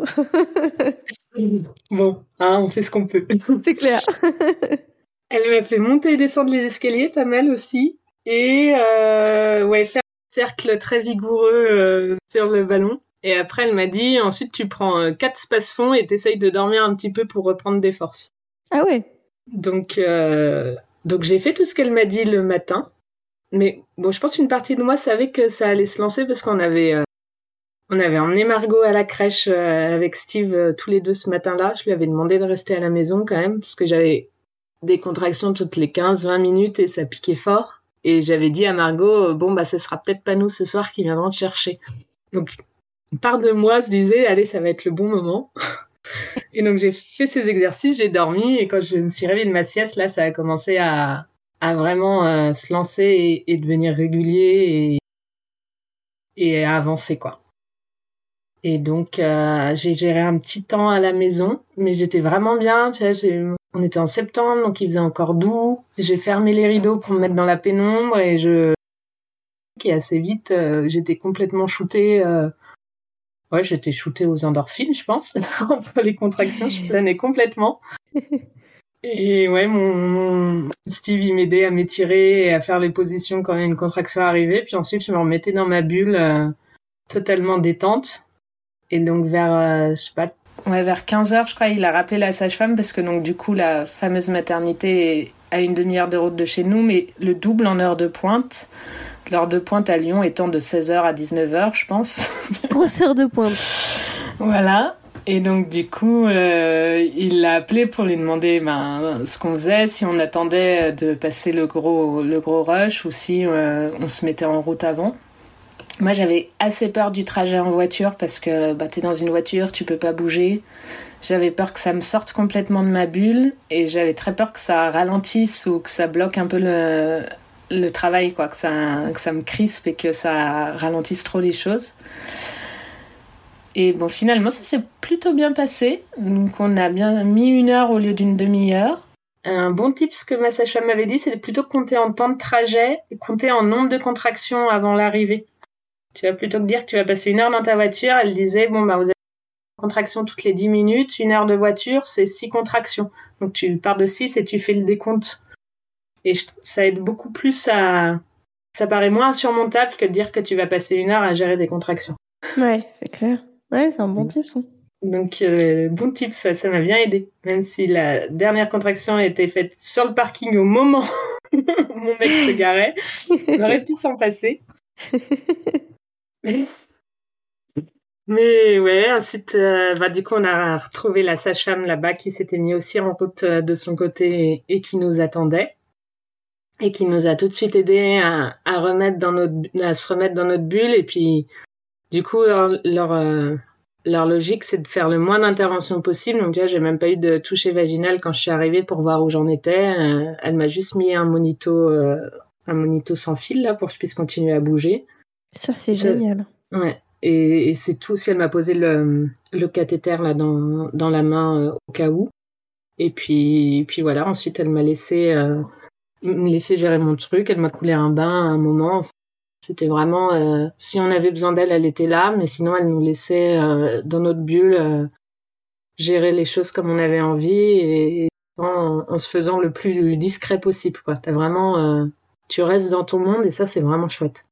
Bon, hein, on fait ce qu'on peut. c'est clair. Elle m'a fait monter et descendre les escaliers, pas mal aussi. Et euh, ouais, faire un cercle très vigoureux euh, sur le ballon. Et après, elle m'a dit, ensuite, tu prends euh, quatre space-fonds et t'essayes de dormir un petit peu pour reprendre des forces. Ah ouais. Donc, euh, donc j'ai fait tout ce qu'elle m'a dit le matin. Mais bon, je pense qu'une partie de moi savait que ça allait se lancer parce qu'on avait, euh, on avait emmené Margot à la crèche euh, avec Steve euh, tous les deux ce matin-là. Je lui avais demandé de rester à la maison quand même parce que j'avais des contractions toutes les quinze vingt minutes et ça piquait fort. Et j'avais dit à Margot, euh, bon, bah, ce sera peut-être pas nous ce soir qui viendront te chercher. Donc, une part de moi se disait, allez, ça va être le bon moment. Et donc, j'ai fait ces exercices, j'ai dormi. Et quand je me suis réveillée de ma sieste, là, ça a commencé à, à vraiment euh, se lancer et, et devenir régulier et, et à avancer, quoi. Et donc, euh, j'ai géré un petit temps à la maison, mais j'étais vraiment bien. Tu vois, j'ai... on était en septembre, donc il faisait encore doux. J'ai fermé les rideaux pour me mettre dans la pénombre et je... Et assez vite, euh, j'étais complètement shootée. Euh... Ouais, j'étais shootée aux endorphines, je pense. Entre les contractions, je planais complètement. Et ouais, mon, mon Steve, il m'aidait à m'étirer et à faire les positions quand une contraction arrivait. Puis ensuite, je me remettais dans ma bulle euh, totalement détente. Et donc vers, euh, je sais pas, ouais, vers quinze heures, je crois, il a rappelé la sage-femme parce que donc du coup, la fameuse maternité est à une demi-heure de route de chez nous, mais le double en heure de pointe. L'heure de pointe à Lyon étant de seize heures à dix-neuf heures, je pense. Grosse heure de pointe. Voilà. Et donc du coup, euh, il l'a appelé pour lui demander ben, ce qu'on faisait, si on attendait de passer le gros, le gros rush ou si euh, on se mettait en route avant. Moi, j'avais assez peur du trajet en voiture parce que bah, t'es dans une voiture, tu peux pas bouger. J'avais peur que ça me sorte complètement de ma bulle et j'avais très peur que ça ralentisse ou que ça bloque un peu le, le travail, quoi, que ça, que ça me crispe et que ça ralentisse trop les choses. Et bon, finalement, ça s'est plutôt bien passé. Donc, on a bien mis une heure au lieu d'une demi-heure. Un bon tip, ce que ma sage-femme m'avait dit, c'est plutôt compter en temps de trajet et compter en nombre de contractions avant l'arrivée. Tu vas plutôt que dire que tu vas passer une heure dans ta voiture, elle disait, bon, bah, vous avez une contraction toutes les dix minutes, une heure de voiture, c'est six contractions. Donc, tu pars de six et tu fais le décompte. Et je, ça aide beaucoup plus à... Ça paraît moins insurmontable que de dire que tu vas passer une heure à gérer des contractions. Ouais, c'est clair. Ouais, c'est un bon tip, ça. Donc, euh, bon tip, ça, ça m'a bien aidé. Même si la dernière contraction a été faite sur le parking au moment où mon mec se garait, on aurait pu s'en passer. Mais ouais, ensuite, euh, bah, du coup, on a retrouvé la sage-femme là-bas qui s'était mis aussi en route euh, de son côté et, et qui nous attendait. Et qui nous a tout de suite aidé à, à, remettre dans notre, à se remettre dans notre bulle. Et puis, du coup, leur, leur, euh, leur logique, c'est de faire le moins d'interventions possible. Donc, tu vois, j'ai même pas eu de toucher vaginal quand je suis arrivée pour voir où j'en étais. Euh, elle m'a juste mis un monito, euh, un monito sans fil, là, pour que je puisse continuer à bouger. Ça, c'est ça, génial. Ouais. Et, et c'est tout. Si elle m'a posé le, le cathéter, là, dans, dans la main, euh, au cas où. Et puis, et puis voilà. Ensuite, elle m'a laissé, euh, me laisser gérer mon truc. Elle m'a coulé un bain à un moment. Enfin, c'était vraiment... Euh, si on avait besoin d'elle, elle était là. Mais sinon, elle nous laissait euh, dans notre bulle euh, gérer les choses comme on avait envie et, et en, en se faisant le plus discret possible, quoi. T'as vraiment... Euh, tu restes dans ton monde et ça, c'est vraiment chouette.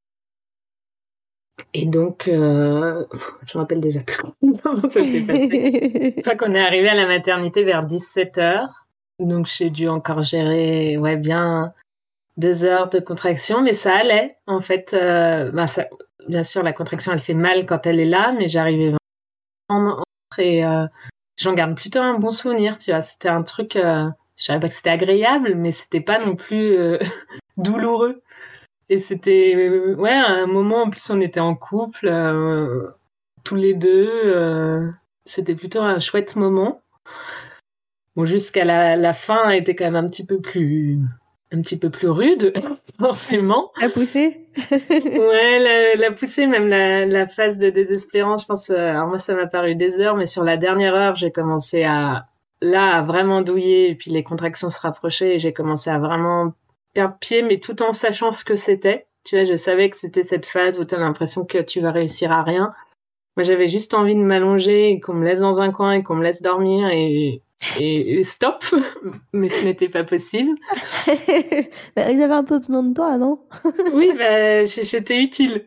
Et donc, euh, je me rappelle déjà plus comment ça s'est passé. Je crois qu'on est arrivé à la maternité vers dix-sept heures. Donc, j'ai dû encore gérer, ouais, bien deux heures de contraction, mais ça allait. En fait, euh, ben ça, bien sûr, la contraction, elle fait mal quand elle est là, mais j'arrivais vraiment en entre et euh, j'en garde plutôt un bon souvenir, tu vois. C'était un truc, euh, je savais pas que c'était agréable, mais c'était pas non plus euh, douloureux. Et c'était, euh, ouais, à un moment, en plus, on était en couple, euh, tous les deux. Euh, c'était plutôt un chouette moment. Bon, jusqu'à la, la fin, était quand même un petit peu plus, un petit peu plus rude, forcément. La poussée. Ouais, la, la poussée, même la, la phase de désespérance, je pense. Euh, alors moi, ça m'a paru des heures, mais sur la dernière heure, j'ai commencé à, là, à vraiment douiller, et puis les contractions se rapprochaient, et j'ai commencé à vraiment perdre pied, mais tout en sachant ce que c'était. Tu vois, je savais que c'était cette phase où tu as l'impression que tu vas réussir à rien. Moi, j'avais juste envie de m'allonger et qu'on me laisse dans un coin et qu'on me laisse dormir et, et, et stop. Mais ce n'était pas possible. Bah, ils avaient un peu besoin de toi, non? Oui, bah, j'étais utile.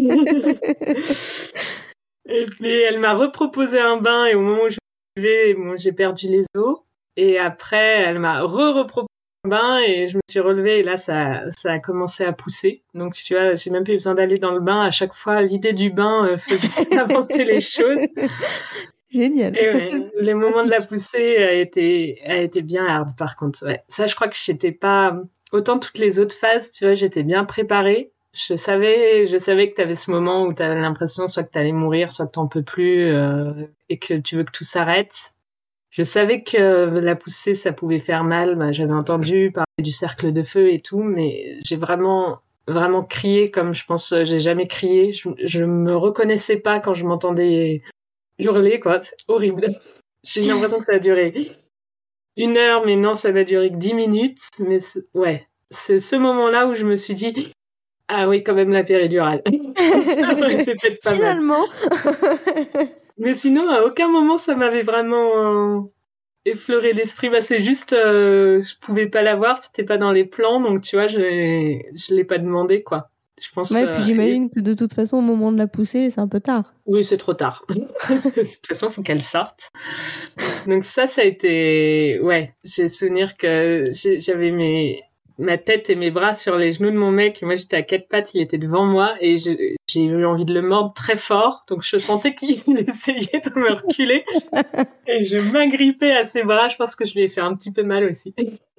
Et puis, elle m'a reproposé un bain et au moment où je me levais, bon, j'ai perdu les os. Et après, elle m'a re-reproposé un bain et je me suis relevée et là, ça, ça a commencé à pousser. Donc, tu vois, j'ai même pas eu besoin d'aller dans le bain. À chaque fois, l'idée du bain euh, faisait avancer les choses. Génial. Et ouais, les moments de la poussée a été, a été bien hard, par contre. Ouais. Ça, je crois que j'étais pas... Autant toutes les autres phases, tu vois, j'étais bien préparée. Je savais, je savais que tu avais ce moment où tu avais l'impression soit que tu allais mourir, soit que t'en peux plus euh, et que tu veux que tout s'arrête. Je savais que la poussée, ça pouvait faire mal. Bah, j'avais entendu parler du cercle de feu et tout, mais j'ai vraiment, vraiment crié comme je pense j'ai jamais crié. Je, je me reconnaissais pas quand je m'entendais hurler, quoi. C'est horrible. J'ai eu l'impression que ça a duré une heure, mais non, ça n'a duré que dix minutes. Mais c'est- ouais, c'est ce moment-là où je me suis dit, ah oui, quand même la péridurale. Ça aurait été peut-être pas mal. Finalement. Mais sinon, à aucun moment ça m'avait vraiment euh, effleuré l'esprit. Bah, c'est juste, euh, je pouvais pas l'avoir, c'était pas dans les plans, donc tu vois, je l'ai, je l'ai pas demandé, quoi. Je pense. Ouais, puis Euh, et- j'imagine que de toute façon, au moment de la poussée, c'est un peu tard. Oui, c'est trop tard. De toute façon, faut qu'elle sorte. Donc ça, ça a été, ouais, j'ai souvenir que j'ai- j'avais mes ma tête et mes bras sur les genoux de mon mec. Et moi, j'étais à quatre pattes, il était devant moi et j'ai j'ai eu envie de le mordre très fort. Donc je sentais qu'il essayait de me reculer et je m'agrippais à ses bras. Je pense que je lui ai fait un petit peu mal aussi.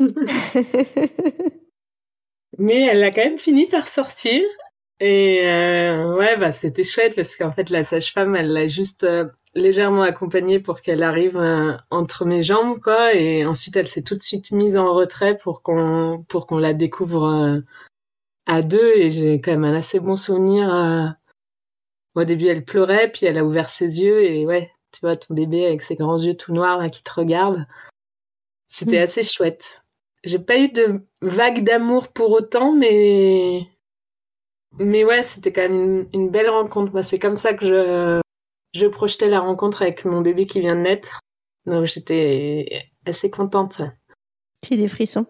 Mais elle a quand même fini par sortir. Et euh, ouais, bah c'était chouette parce qu'en fait la sage-femme, elle l'a juste euh, légèrement accompagnée pour qu'elle arrive euh, entre mes jambes, quoi. Et ensuite, elle s'est tout de suite mise en retrait pour qu'on pour qu'on la découvre euh, à deux. Et j'ai quand même un assez bon souvenir. Euh... Au début, elle pleurait, puis elle a ouvert ses yeux et ouais, tu vois ton bébé avec ses grands yeux tout noirs là qui te regarde. C'était assez chouette. J'ai pas eu de vague d'amour pour autant, mais Mais ouais, c'était quand même une, une belle rencontre. Moi, c'est comme ça que je, je projetais la rencontre avec mon bébé qui vient de naître. Donc, j'étais assez contente. J'ai des frissons.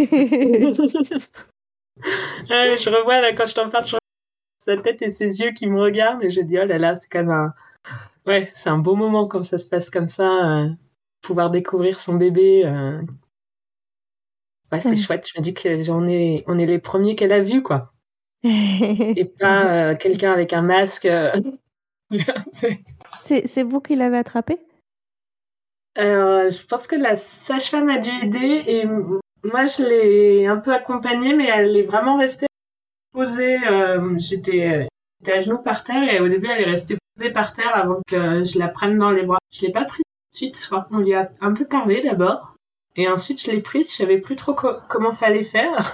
Ah, je revois, là, quand je t'en parle, je revois sa tête et ses yeux qui me regardent et je dis, oh là là, c'est quand même un... Ouais, c'est un beau moment quand ça se passe comme ça. euh, pouvoir découvrir son bébé. euh. Ouais, c'est Ouais. chouette. Je me dis que j'en ai, on est les premiers qu'elle a vus, quoi. Et pas euh, quelqu'un avec un masque. euh. c'est, c'est vous qui l'avez attrapé? Alors, je pense que la sage-femme a dû aider et m- moi je l'ai un peu accompagnée, mais elle est vraiment restée posée. euh, j'étais, euh, j'étais à genoux par terre et au début elle est restée posée par terre avant que je la prenne dans les bras. Je l'ai pas prise tout de suite, je crois qu'on lui a un peu parlé d'abord et ensuite je l'ai prise. Je savais plus trop co- comment fallait faire.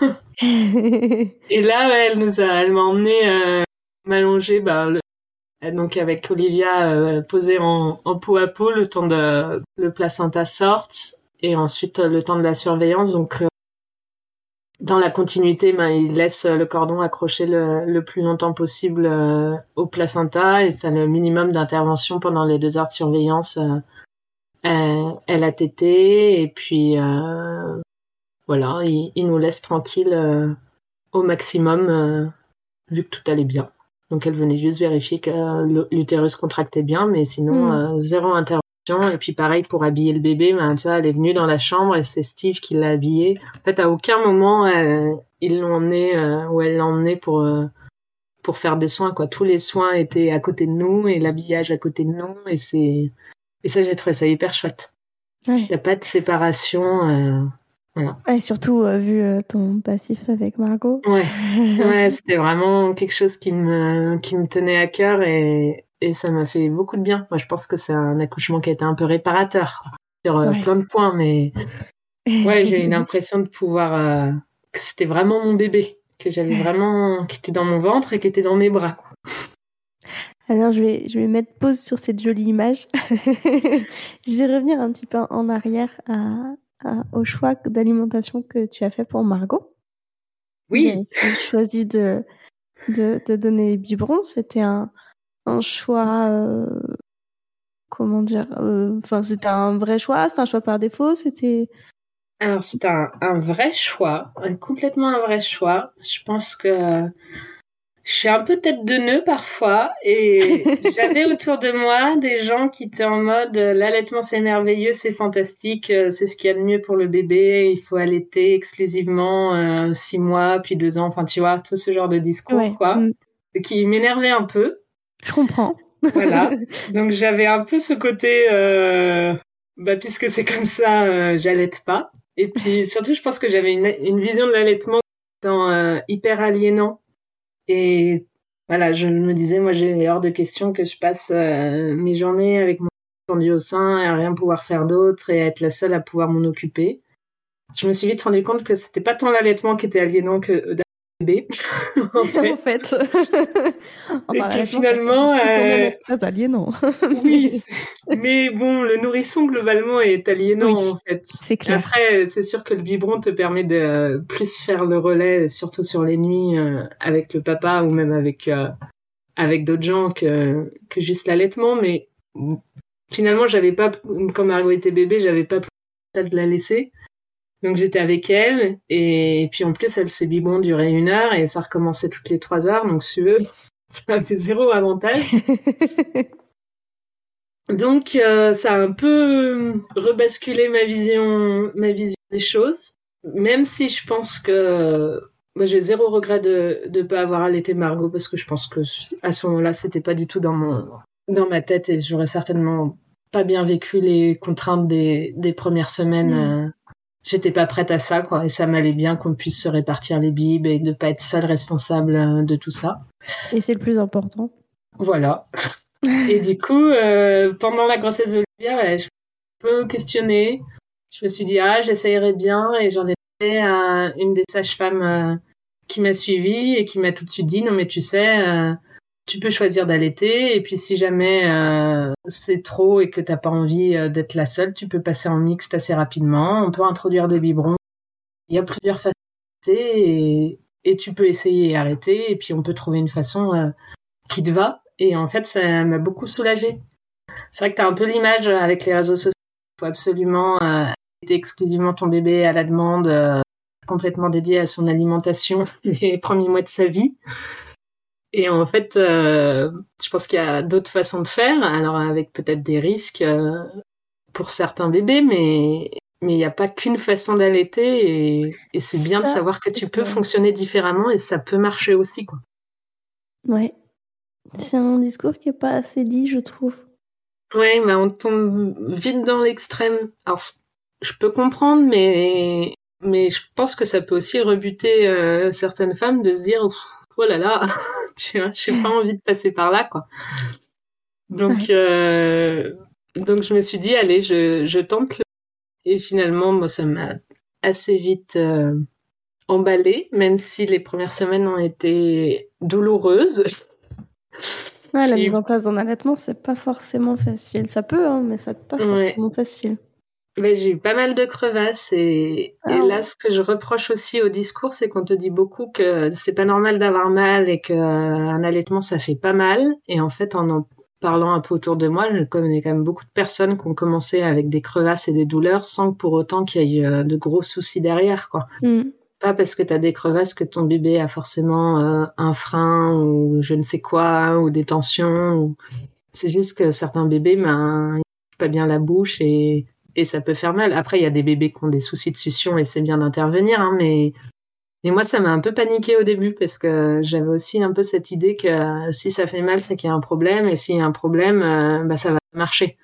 Et là, ouais, elle nous a, elle m'a emmené euh, m'allonger, bah, le- donc avec Olivia euh, posée en, en peau à peau le temps de le placenta sorte et ensuite euh, le temps de la surveillance. Donc euh, dans la continuité, ben, il laisse le cordon accroché le, le plus longtemps possible euh, au placenta et c'est le minimum d'intervention pendant les deux heures de surveillance. Euh, elle, elle a tété et puis euh, voilà, il, il nous laisse tranquille euh, au maximum euh, vu que tout allait bien. Donc elle venait juste vérifier que euh, l'utérus contractait bien, mais sinon Hmm. euh, zéro intervention. Et puis pareil pour habiller le bébé, ben, tu vois, elle est venue dans la chambre et c'est Steve qui l'a habillée. En fait, à aucun moment euh, ils l'ont emmené euh, ou elle l'a emmené pour euh, pour faire des soins, quoi. Tous les soins étaient à côté de nous et l'habillage à côté de nous et c'est et ça j'ai trouvé ça hyper chouette. Ouais. Il n'y a pas de séparation. Euh... Voilà. Ouais, surtout euh, vu euh, ton passif avec Margot. Ouais, ouais, c'était vraiment quelque chose qui me qui me tenait à cœur et et ça m'a fait beaucoup de bien. Moi, je pense que c'est un accouchement qui a été un peu réparateur sur euh, Ouais. plein de points, mais ouais, j'ai eu l'impression de pouvoir euh, que c'était vraiment mon bébé, que j'avais vraiment qui était dans mon ventre et qui était dans mes bras, quoi. Alors, je vais, je vais mettre pause sur cette jolie image. Je vais revenir un petit peu en arrière à, à- au choix d'alimentation que tu as fait pour Margot. Oui. choisi de, de, de donner les biberons. C'était un, un choix, euh, comment dire, enfin, euh, c'était un vrai choix, c'était un choix par défaut, c'était... Alors, c'est un, un vrai choix, un, complètement un vrai choix. Je pense que je suis un peu tête de nœud parfois et j'avais autour de moi des gens qui étaient en mode euh, l'allaitement c'est merveilleux, c'est fantastique, euh, c'est ce qu'il y a de mieux pour le bébé, il faut allaiter exclusivement euh, six mois puis deux ans, enfin tu vois, tout ce genre de discours Ouais. quoi, Mm. qui m'énervait un peu. Je comprends. Voilà, donc j'avais un peu ce côté, euh, bah puisque c'est comme ça, euh, j'allaite pas. Et puis surtout je pense que j'avais une, une vision de l'allaitement étant euh, hyper aliénant. Et voilà, je me disais, moi, j'ai hors de question que je passe euh, mes journées avec mon tendu au sein et à rien pouvoir faire d'autre et à être la seule à pouvoir m'en occuper. Je me suis vite rendu compte que c'était pas tant l'allaitement qui était aliénant que d'un bébé, en fait. En fait. Enfin, et que finalement, euh... très aliénant. oui, mais bon, le nourrisson globalement est aliénant oui, en fait. C'est clair. Après, c'est sûr que le biberon te permet de plus faire le relais, surtout sur les nuits euh, avec le papa ou même avec euh, avec d'autres gens que que juste l'allaitement. Mais finalement, j'avais pas, quand Margot était bébé, j'avais pas pris de la laisser. Donc j'étais avec elle et puis en plus, elle ses biberons duraient une heure et ça recommençait toutes les trois heures. Donc si tu veux, ça fait zéro avantage. Donc euh, ça a un peu rebasculé ma vision, ma vision des choses. Même si je pense que moi j'ai zéro regret de de pas avoir allaité Margot parce que je pense que à ce moment-là c'était pas du tout dans mon dans ma tête et j'aurais certainement pas bien vécu les contraintes des des premières semaines. Mmh. Euh, j'étais pas prête à ça quoi et ça m'allait bien qu'on puisse se répartir les bibes et de pas être seule responsable de tout ça. Et c'est le plus important. Voilà. Et du coup, euh, pendant la grossesse d'Olivia, ouais, je me suis un peu questionnée. Je me suis dit, ah, j'essayerais bien. Et j'en ai fait à une des sages-femmes euh, qui m'a suivie et qui m'a tout de suite dit, non, mais tu sais, euh, tu peux choisir d'allaiter. Et puis, si jamais euh, c'est trop et que t'as pas envie euh, d'être la seule, tu peux passer en mixte assez rapidement. On peut introduire des biberons. Il y a plusieurs façons et, et tu peux essayer et arrêter. Et puis, on peut trouver une façon euh, qui te va. Et en fait, ça m'a beaucoup soulagée. C'est vrai que tu as un peu l'image avec les réseaux sociaux. Il faut absolument euh, allaiter exclusivement ton bébé à la demande, euh, complètement dédié à son alimentation les premiers mois de sa vie. Et en fait, euh, je pense qu'il y a d'autres façons de faire, alors avec peut-être des risques euh, pour certains bébés, mais mais il n'y a pas qu'une façon d'allaiter et, et c'est bien ça, de savoir que tu peux fonctionner différemment et ça peut marcher aussi, quoi. Ouais. C'est un discours qui est pas assez dit, je trouve. Ouais, bah on tombe vite dans l'extrême. Alors, je peux comprendre, mais mais je pense que ça peut aussi rebuter euh, certaines femmes de se dire oh là là, tu vois, j'ai pas envie de passer par là, quoi. Donc ouais. euh, donc je me suis dit allez, je je tente le... et finalement moi ça m'a assez vite euh, emballée, même si les premières semaines ont été douloureuses. Ouais, la mise en place d'un allaitement, c'est pas forcément facile. Ça peut, hein, mais c'est pas forcément ouais. facile. Ben, j'ai eu pas mal de crevasses et, ah, et là, ce que je reproche aussi au discours, c'est qu'on te dit beaucoup que c'est pas normal d'avoir mal et qu'un allaitement, ça fait pas mal. Et en fait, en en parlant un peu autour de moi, je connais quand même beaucoup de personnes qui ont commencé avec des crevasses et des douleurs sans pour autant qu'il y ait de gros soucis derrière, quoi. Mm. Pas parce que t'as des crevasses que ton bébé a forcément euh, un frein ou je ne sais quoi, ou des tensions. Ou... C'est juste que certains bébés, ben, ils pas bien la bouche et, et ça peut faire mal. Après, il y a des bébés qui ont des soucis de succion et c'est bien d'intervenir, hein, mais, mais moi, ça m'a un peu paniquée au début parce que j'avais aussi un peu cette idée que euh, si ça fait mal, c'est qu'il y a un problème et s'il y a un problème, euh, bah, ça va marcher.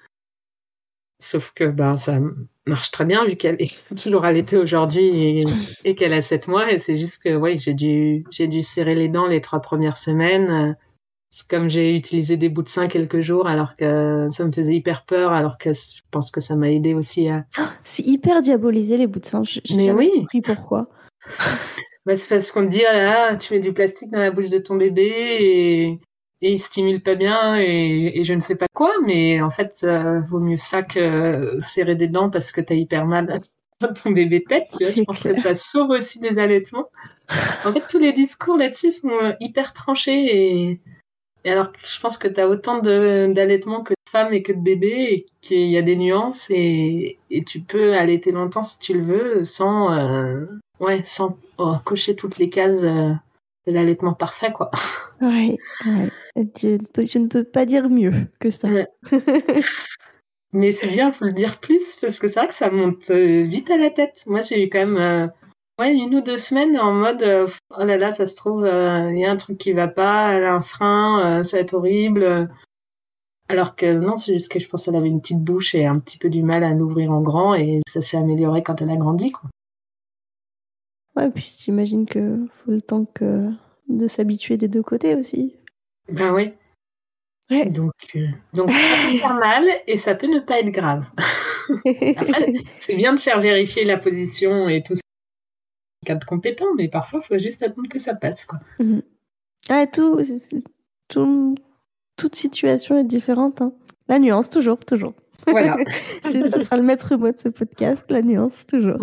Sauf que bah, ça marche très bien vu qu'elle est toujours allaitée aujourd'hui et, et qu'elle a sept mois. Et c'est juste que ouais, j'ai dû, j'ai dû serrer les dents les trois premières semaines. C'est comme j'ai utilisé des bouts de sein quelques jours alors que ça me faisait hyper peur, alors que je pense que ça m'a aidé aussi à... C'est hyper diabolisé les bouts de sein. J'ai Mais jamais oui. compris pourquoi. Bah, c'est parce qu'on te dit, ah là, tu mets du plastique dans la bouche de ton bébé et... et il stimule pas bien et, et je ne sais pas quoi, mais en fait, euh, vaut mieux ça que euh, serrer des dents parce que t'as hyper mal quand ton bébé tète. Tu vois, je pense clair. Que ça sauve aussi des allaitements. En fait, tous les discours là-dessus sont euh, hyper tranchés et, et alors que je pense que t'as autant de, d'allaitements que de femmes et que de bébés et qu'il y a des nuances et, et tu peux allaiter longtemps si tu le veux sans, euh, ouais, sans oh, cocher toutes les cases euh, de l'allaitement parfait, quoi. Ouais, ouais. Je ne peux, je ne peux pas dire mieux que ça. Ouais. Mais c'est bien, faut le dire plus, parce que c'est vrai que ça monte euh, vite à la tête. Moi, j'ai eu quand même euh, ouais, une ou deux semaines en mode euh, oh là là, ça se trouve, il euh, y a un truc qui va pas, elle a un frein, euh, ça va être horrible. Alors que non, c'est juste que je pense qu'elle avait une petite bouche et un petit peu du mal à l'ouvrir en grand, et ça s'est amélioré quand elle a grandi, quoi. Ouais, puis j'imagine que faut le temps que de s'habituer des deux côtés aussi. Ben oui. Ouais. Donc, euh, donc ça peut faire mal et ça peut ne pas être grave. Après, c'est bien de faire vérifier la position et tout ça, cadre compétent, mais parfois, il faut juste attendre que ça passe, quoi. Mhm. Ah, tout, tout, toute situation est différente, hein. La nuance, toujours, toujours. Voilà. Si ça sera le maître mot de ce podcast, la nuance, toujours.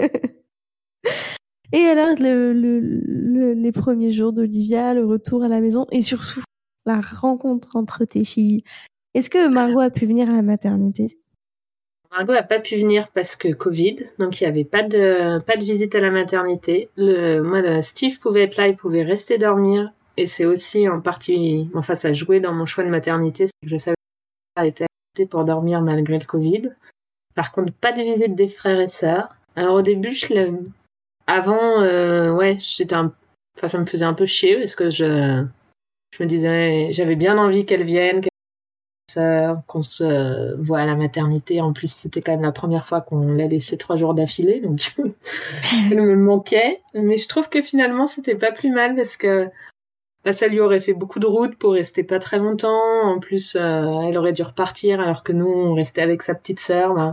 Et alors, le, le, le- les premiers jours d'Olivia, le retour à la maison et surtout la rencontre entre tes filles. Est-ce que Margot a pu venir à la maternité? Margot n'a pas pu venir parce que Covid, donc il n'y avait pas de, pas de visite à la maternité. Le, moi, le- Steve pouvait être là, il pouvait rester dormir. Et c'est aussi en partie, enfin, ça jouait dans mon choix de maternité, c'est que je savais qu'elle était adaptée pour dormir malgré le Covid. Par contre, pas de visite des frères et sœurs. Alors au début, je l'ai, avant, euh, ouais, j'étais un, enfin, ça me faisait un peu chier parce que je, je me disais, j'avais bien envie qu'elle vienne, sœur, qu'on se voit à la maternité. En plus, c'était quand même la première fois qu'on l'a laissé trois jours d'affilée, donc elle me manquait. Mais je trouve que finalement, c'était pas plus mal parce que bah, ça lui aurait fait beaucoup de route pour rester pas très longtemps. En plus, euh, elle aurait dû repartir alors que nous, on restait avec sa petite sœur. Bah.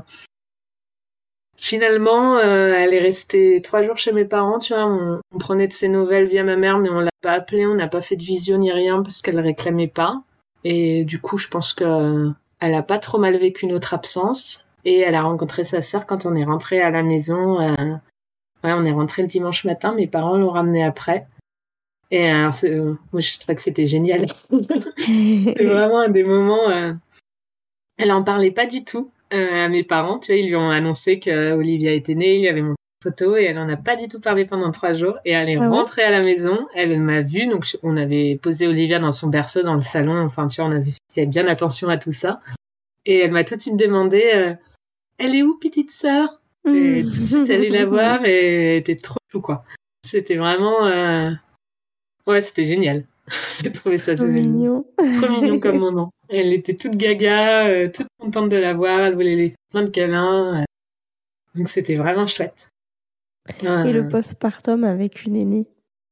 Finalement, euh, elle est restée trois jours chez mes parents, tu vois. On, on prenait de ses nouvelles via ma mère, mais on l'a pas appelée, on n'a pas fait de visio ni rien parce qu'elle réclamait pas. Et du coup, je pense que elle a pas trop mal vécu notre absence. Et elle a rencontré sa sœur quand on est rentré à la maison. Euh, ouais, on est rentré le dimanche matin. Mes parents l'ont ramenée après. Et alors, c'est, euh, moi, je trouvais que c'était génial. C'est vraiment un des moments. Euh, elle en parlait pas du tout euh, à mes parents. Tu vois, ils lui ont annoncé que Olivia était née. Il lui avait montré une photo et elle en a pas du tout parlé pendant trois jours. Et elle est Ah ouais? rentrée à la maison. Elle m'a vue. Donc, on avait posé Olivia dans son berceau dans le salon. Enfin, tu vois, on avait fait bien attention à tout ça. Et elle m'a tout de suite demandé euh, elle est où, petite sœur? Et tout de suite, elle est la voir et elle était trop chou, quoi. C'était vraiment... Euh... Ouais, c'était génial. J'ai trouvé ça Trop mignon. trop mignon comme moment. Elle était toute gaga, euh, toute contente de la voir, elle voulait les faire plein de câlins. Euh, donc c'était vraiment chouette. Et le Euh, postpartum avec une aînée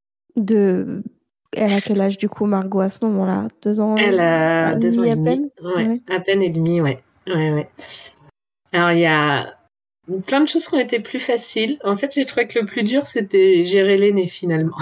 de... Elle a quel âge du coup, Margot, à ce moment-là? Deux ans et elle a deux ans demi et à demi. peine? Ouais, Ouais. à peine et demi, ouais. Ouais, ouais. Alors il y a plein de choses qui ont été plus faciles. En fait, j'ai trouvé que le plus dur, c'était gérer l'aîné finalement.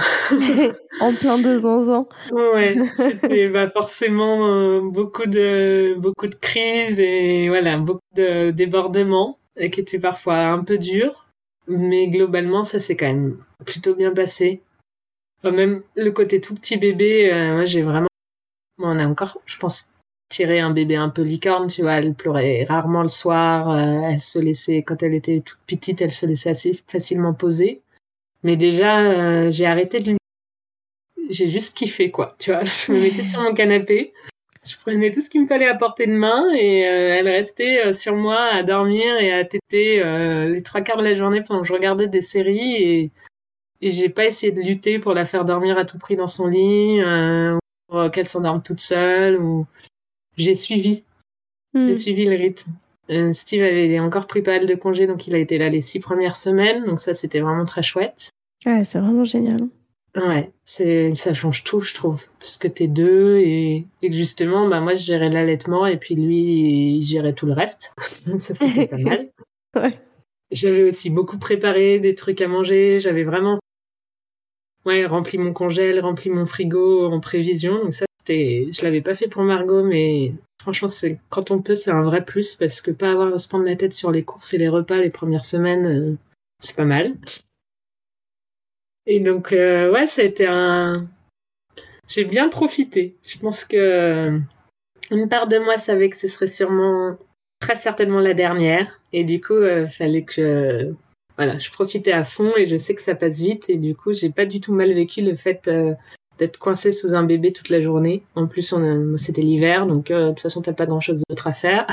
En plein deux ans. Ouais, c'était bah, forcément euh, beaucoup de beaucoup de crises et voilà, beaucoup de débordements euh, qui étaient parfois un peu durs, mais globalement ça s'est quand même plutôt bien passé. Enfin, même le côté tout petit bébé, euh, moi j'ai vraiment, moi, on a encore, je pense, tiré un bébé un peu licorne, tu vois, elle pleurait rarement le soir, euh, elle se laissait quand elle était toute petite, elle se laissait assez facilement poser. Mais déjà, euh, j'ai arrêté de lui j'ai juste kiffé, quoi. Tu vois, je me mettais sur mon canapé, je prenais tout ce qu'il me fallait à portée de main et euh, elle restait euh, sur moi à dormir et à téter euh, les trois quarts de la journée pendant que je regardais des séries et, et j'ai pas essayé de lutter pour la faire dormir à tout prix dans son lit, euh, ou pour qu'elle s'endorme toute seule. Ou... J'ai suivi, j'ai Hmm. suivi le rythme. Euh, Steve avait encore pris pas mal de congés, donc il a été là les six premières semaines, donc ça c'était vraiment très chouette. Ouais, c'est vraiment génial. Ouais, c'est, ça change tout, je trouve. Parce que t'es deux et, et que justement, bah, moi, je gérais l'allaitement et puis lui, il gérait tout le reste. Ça, c'était pas mal. Ouais. J'avais aussi beaucoup préparé des trucs à manger. J'avais vraiment, ouais, rempli mon congèle, rempli mon frigo en prévision. Donc ça, c'était, je l'avais pas fait pour Margot, mais franchement, c'est, quand on peut, c'est un vrai plus parce que pas avoir à se prendre la tête sur les courses et les repas les premières semaines, euh, c'est pas mal. Et donc, euh, ouais, ça a été un... J'ai bien profité. Je pense que une part de moi savait que ce serait sûrement, très certainement la dernière. Et du coup, euh, fallait que je... Voilà, je profitais à fond et je sais que ça passe vite. Et du coup, j'ai pas du tout mal vécu le fait euh, d'être coincée sous un bébé toute la journée. En plus, on a... c'était l'hiver, donc euh, de toute façon, t'as pas grand-chose d'autre à faire.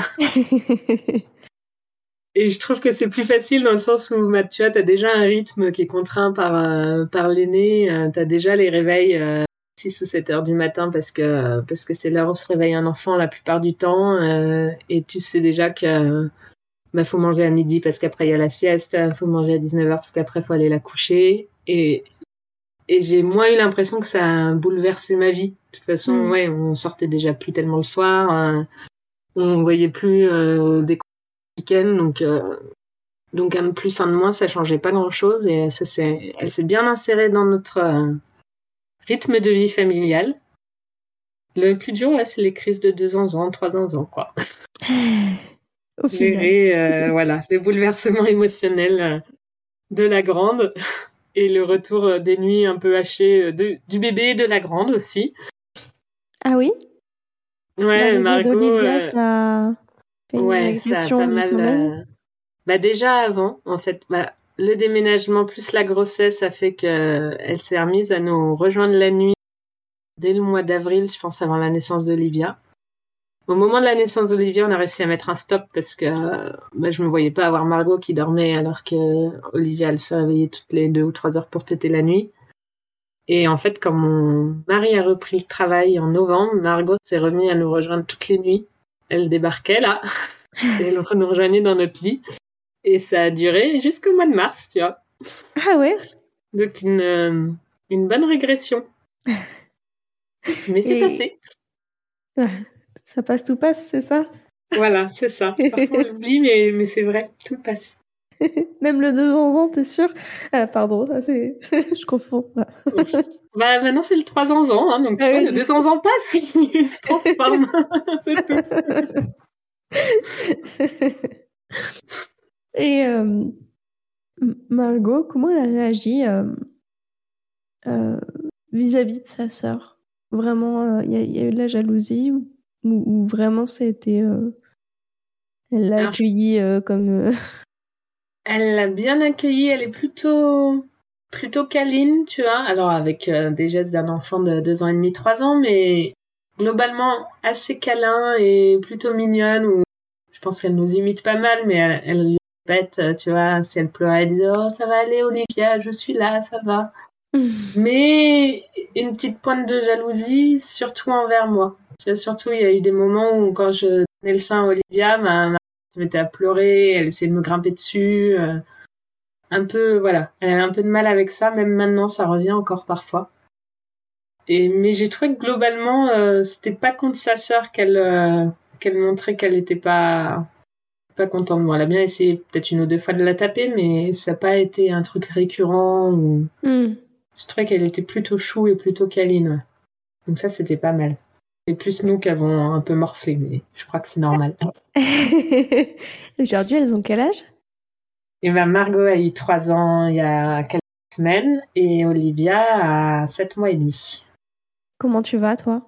Et je trouve que c'est plus facile dans le sens où, bah, tu vois, t'as déjà un rythme qui est contraint par, euh, par l'aîné. Euh, t'as déjà les réveils euh, six ou sept heures du matin parce que, euh, parce que c'est l'heure où se réveille un enfant la plupart du temps. Euh, et tu sais déjà que bah, faut manger à midi parce qu'après il y a la sieste. Faut manger à dix-neuf heures parce qu'après faut aller la coucher. Et, et j'ai moins eu l'impression que ça a bouleversé ma vie. De toute façon, Mm. ouais, on sortait déjà plus tellement le soir. Euh, on voyait plus euh, des week-ends. Donc... Euh, Donc un de plus, un de moins, ça changeait pas grand-chose et ça s'est, elle s'est bien insérée dans notre euh, rythme de vie familial. Le plus dur, là, c'est les crises de deux ans, ans, trois ans, ans, quoi. Au final. Gérer, euh, voilà, les bouleversements émotionnels euh, de la grande et le retour euh, des nuits un peu hachées euh, de, du bébé et de la grande aussi. Ah oui? Ouais, L'arrivée Margot, d'Olivia, euh, ça a fait une ouais, ça a pas régression du mal. sommeil? euh, Bah déjà avant, en fait, bah, le déménagement plus la grossesse a fait que euh, elle s'est remise à nous rejoindre la nuit dès le mois d'avril, je pense, avant la naissance d'Olivia. Au moment de la naissance d'Olivia, on a réussi à mettre un stop parce que euh, bah, je me voyais pas avoir Margot qui dormait alors que Olivia, elle se réveillait toutes les deux ou trois heures pour téter la nuit. Et en fait, quand mon mari a repris le travail en novembre, Margot s'est remise à nous rejoindre toutes les nuits. Elle débarquait là et elle nous rejoignait dans notre lit. Et ça a duré jusqu'au mois de mars, tu vois. Ah ouais? Donc une, euh, une bonne régression. Mais c'est Et passé. ça passe, tout passe, c'est ça? Voilà, c'est ça. Parfois on l'oublie, mais, mais c'est vrai, tout passe. Même le deux ans, t'es sûr? Ah, pardon, ça, c'est... je confonds. Ouf. Bah, maintenant c'est le trois ans, ans, hein, donc tu Ah vois, oui, le du deux coup. ans, ans passe, il se transforme, c'est tout. Et euh, Margot, comment elle a réagi euh, euh, vis-à-vis de sa sœur? Vraiment, il y, a- y a eu de la jalousie ou, ou, ou vraiment c'était... euh, elle l'a Alors, je- accueilli euh, comme... euh, elle l'a bien accueillie, elle est plutôt, plutôt câline, tu vois, alors avec euh, des gestes d'un enfant de deux ans et demi, trois ans, mais globalement assez câlin et plutôt mignonne, ou je pense qu'elle nous imite pas mal, mais elle, elle répète, euh, tu vois, si elle pleurait, elle disait « Oh, ça va aller, Olivia, je suis là, ça va ». Mais une petite pointe de jalousie, surtout envers moi. Tu vois, surtout, il y a eu des moments où, quand je donnais le sein à Olivia, ma, ma se mettait à pleurer, elle essayait de me grimper dessus. Euh, un peu, voilà. Elle a un peu de mal avec ça, même maintenant, ça revient encore parfois. Et, mais j'ai trouvé que globalement, euh, c'était pas contre sa sœur qu'elle euh, qu'elle montrait qu'elle était pas, pas contente de moi. Elle a bien essayé peut-être une ou deux fois de la taper, mais ça n'a pas été un truc récurrent ou... Hmm. Je trouvais qu'elle était plutôt chou et plutôt câline. Ouais. Donc ça, c'était pas mal. C'est plus nous qui avons un peu morflé, mais je crois que c'est normal. Aujourd'hui, elles ont quel âge? Et ben Margot a eu trois ans il y a quelques semaines et Olivia a sept mois et demi. Comment tu vas, toi?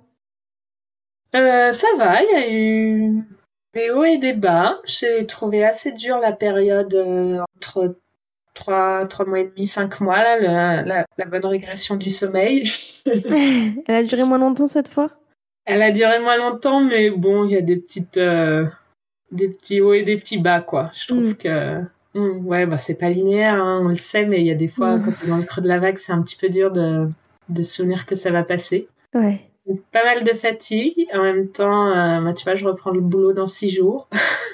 Euh, ça va, il y a eu des hauts et des bas. J'ai trouvé assez dur la période euh, entre trois, trois mois et demi, cinq mois, là, le- la, la bonne régression du sommeil. Elle a duré moins longtemps cette fois? Elle a duré moins longtemps, mais bon, il y a des petites, euh, des petits hauts et des petits bas, quoi. Je Hmm. trouve que, hum, ouais, bah, c'est pas linéaire, hein, on le sait, mais il y a des fois, Ouais. quand t'es dans le creux de la vague, c'est un petit peu dur de, de se souvenir que ça va passer. Ouais. Donc, pas mal de fatigue. En même temps, euh, bah, tu vois, je reprends le boulot dans six jours.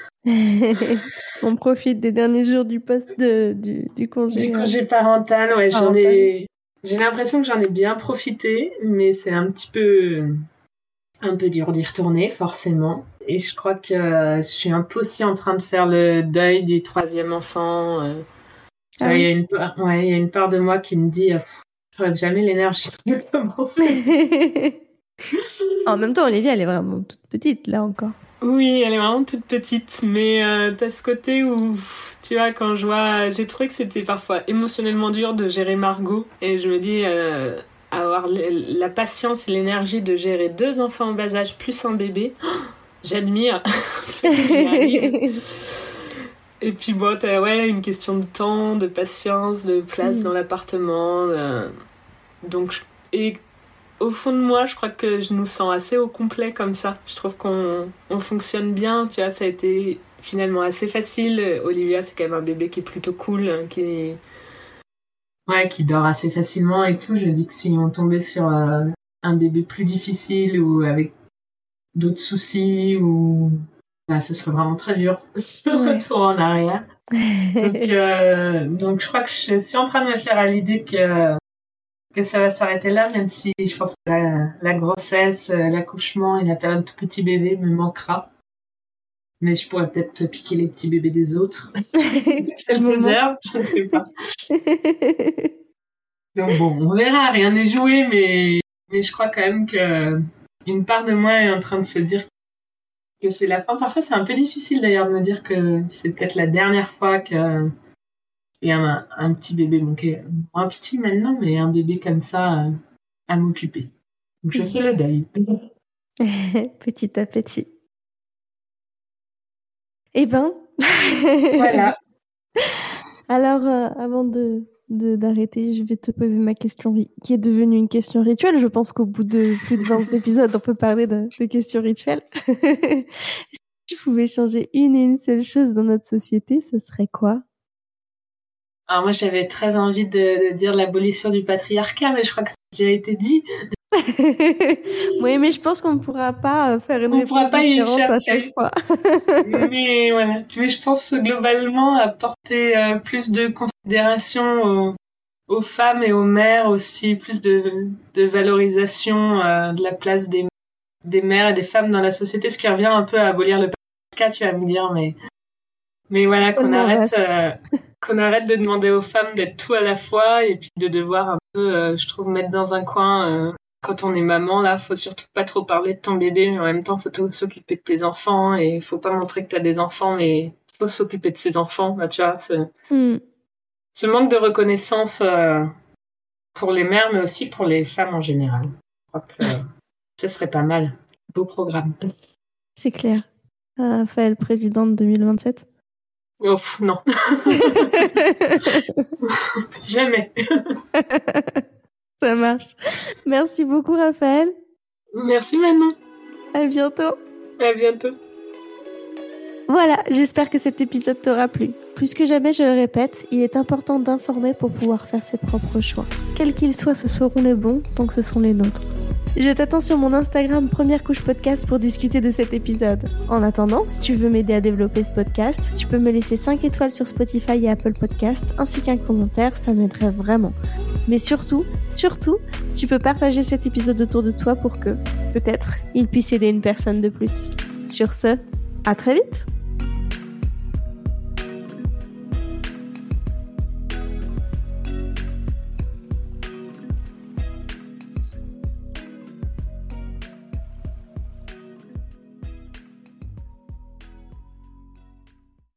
On profite des derniers jours du poste de, du, du Du congé euh, congé parental, ouais, j'en parental. ai, j'ai l'impression que j'en ai bien profité, mais c'est un petit peu, un peu dur d'y retourner, forcément. Et je crois que euh, je suis un peu aussi en train de faire le deuil du troisième enfant. euh. Tu Ah vois, il y a oui. une part, ouais, il y a une part de moi qui me dit, euh, Pff, j'aurais jamais l'énergie de recommencer. En même temps, Olivia, elle est vraiment toute petite, là encore. Oui, elle est vraiment toute petite, mais euh, t'as ce côté où, tu vois, quand je vois... J'ai trouvé que c'était parfois émotionnellement dur de gérer Margot, et je me dis, euh, avoir la patience et l'énergie de gérer deux enfants en bas âge plus un bébé, oh, j'admire ceux qui y arrivent. Et puis bon, t'as ouais, une question de temps, de patience, de place mmh. dans l'appartement. De... Donc, et au fond de moi, je crois que je nous sens assez au complet comme ça. Je trouve qu'on on fonctionne bien, tu vois, ça a été finalement assez facile. Olivia, c'est quand même un bébé qui est plutôt cool, qui est... Ouais, qui dort assez facilement et tout. Je dis que si on tombait sur euh, un bébé plus difficile ou avec d'autres soucis ou... Bah, ce serait vraiment très dur, ce ouais. retour en arrière. donc, euh, donc, je crois que je suis en train de me faire à l'idée que, que ça va s'arrêter là, même si je pense que la, la grossesse, l'accouchement et la période tout petit bébé me manquera. Mais je pourrais peut-être piquer les petits bébés des autres. Quelques heures, je ne sais pas. donc bon, on verra, rien n'est joué, mais, mais je crois quand même qu'une part de moi est en train de se dire que c'est la fin. Parfois, c'est un peu difficile d'ailleurs de me dire que c'est peut-être la dernière fois qu'il y a un, un petit bébé, bon, qui est moins petit maintenant, mais un bébé comme ça euh, à m'occuper. Donc, je fais le deuil. Petit à petit. Eh ben, voilà. Alors, euh, avant de, de, d'arrêter, je vais te poser ma question ri- qui est devenue une question rituelle. Je pense qu'au bout de plus de vingt épisodes, on peut parler de, de questions rituelles. Si tu pouvais changer une et une seule chose dans notre société, ce serait quoi? Alors moi, j'avais très envie de, de dire l'abolition du patriarcat, mais je crois que ça a déjà été dit. Oui, mais je pense qu'on ne pourra pas faire une on réponse pourra pas différente à chaque fois. mais voilà. Mais je pense globalement apporter euh, plus de considération aux, aux femmes et aux mères aussi, plus de, de valorisation euh, de la place des, des mères et des femmes dans la société, ce qui revient un peu à abolir le patriarcat, tu vas me dire, mais mais voilà, qu'on arrête, euh, qu'on arrête de demander aux femmes d'être tout à la fois et puis de devoir un peu, euh, je trouve, mettre dans un coin. Euh, quand on est maman, là, faut surtout pas trop parler de ton bébé, mais en même temps, faut s'occuper de tes enfants et faut pas montrer que t'as des enfants, mais faut s'occuper de ses enfants. Là, tu vois, ce, mm. ce manque de reconnaissance euh, pour les mères, mais aussi pour les femmes en général. Je crois que euh, ce serait pas mal. Beau programme. C'est clair. Euh, Raphaël, présidente deux mille vingt-sept. Oh, non. Jamais. Ça marche. Merci beaucoup, Raphaël. Merci, Manon. À bientôt. À bientôt. Voilà, j'espère que cet épisode t'aura plu. Plus que jamais, je le répète, il est important d'informer pour pouvoir faire ses propres choix. Quels qu'ils soient, ce seront les bons, tant que ce sont les nôtres. Je t'attends sur mon Instagram Première Couche Podcast pour discuter de cet épisode. En attendant, si tu veux m'aider à développer ce podcast, tu peux me laisser cinq étoiles sur Spotify et Apple Podcast, ainsi qu'un commentaire, ça m'aiderait vraiment. Mais surtout, surtout, tu peux partager cet épisode autour de toi pour que, peut-être, il puisse aider une personne de plus. Sur ce, à très vite!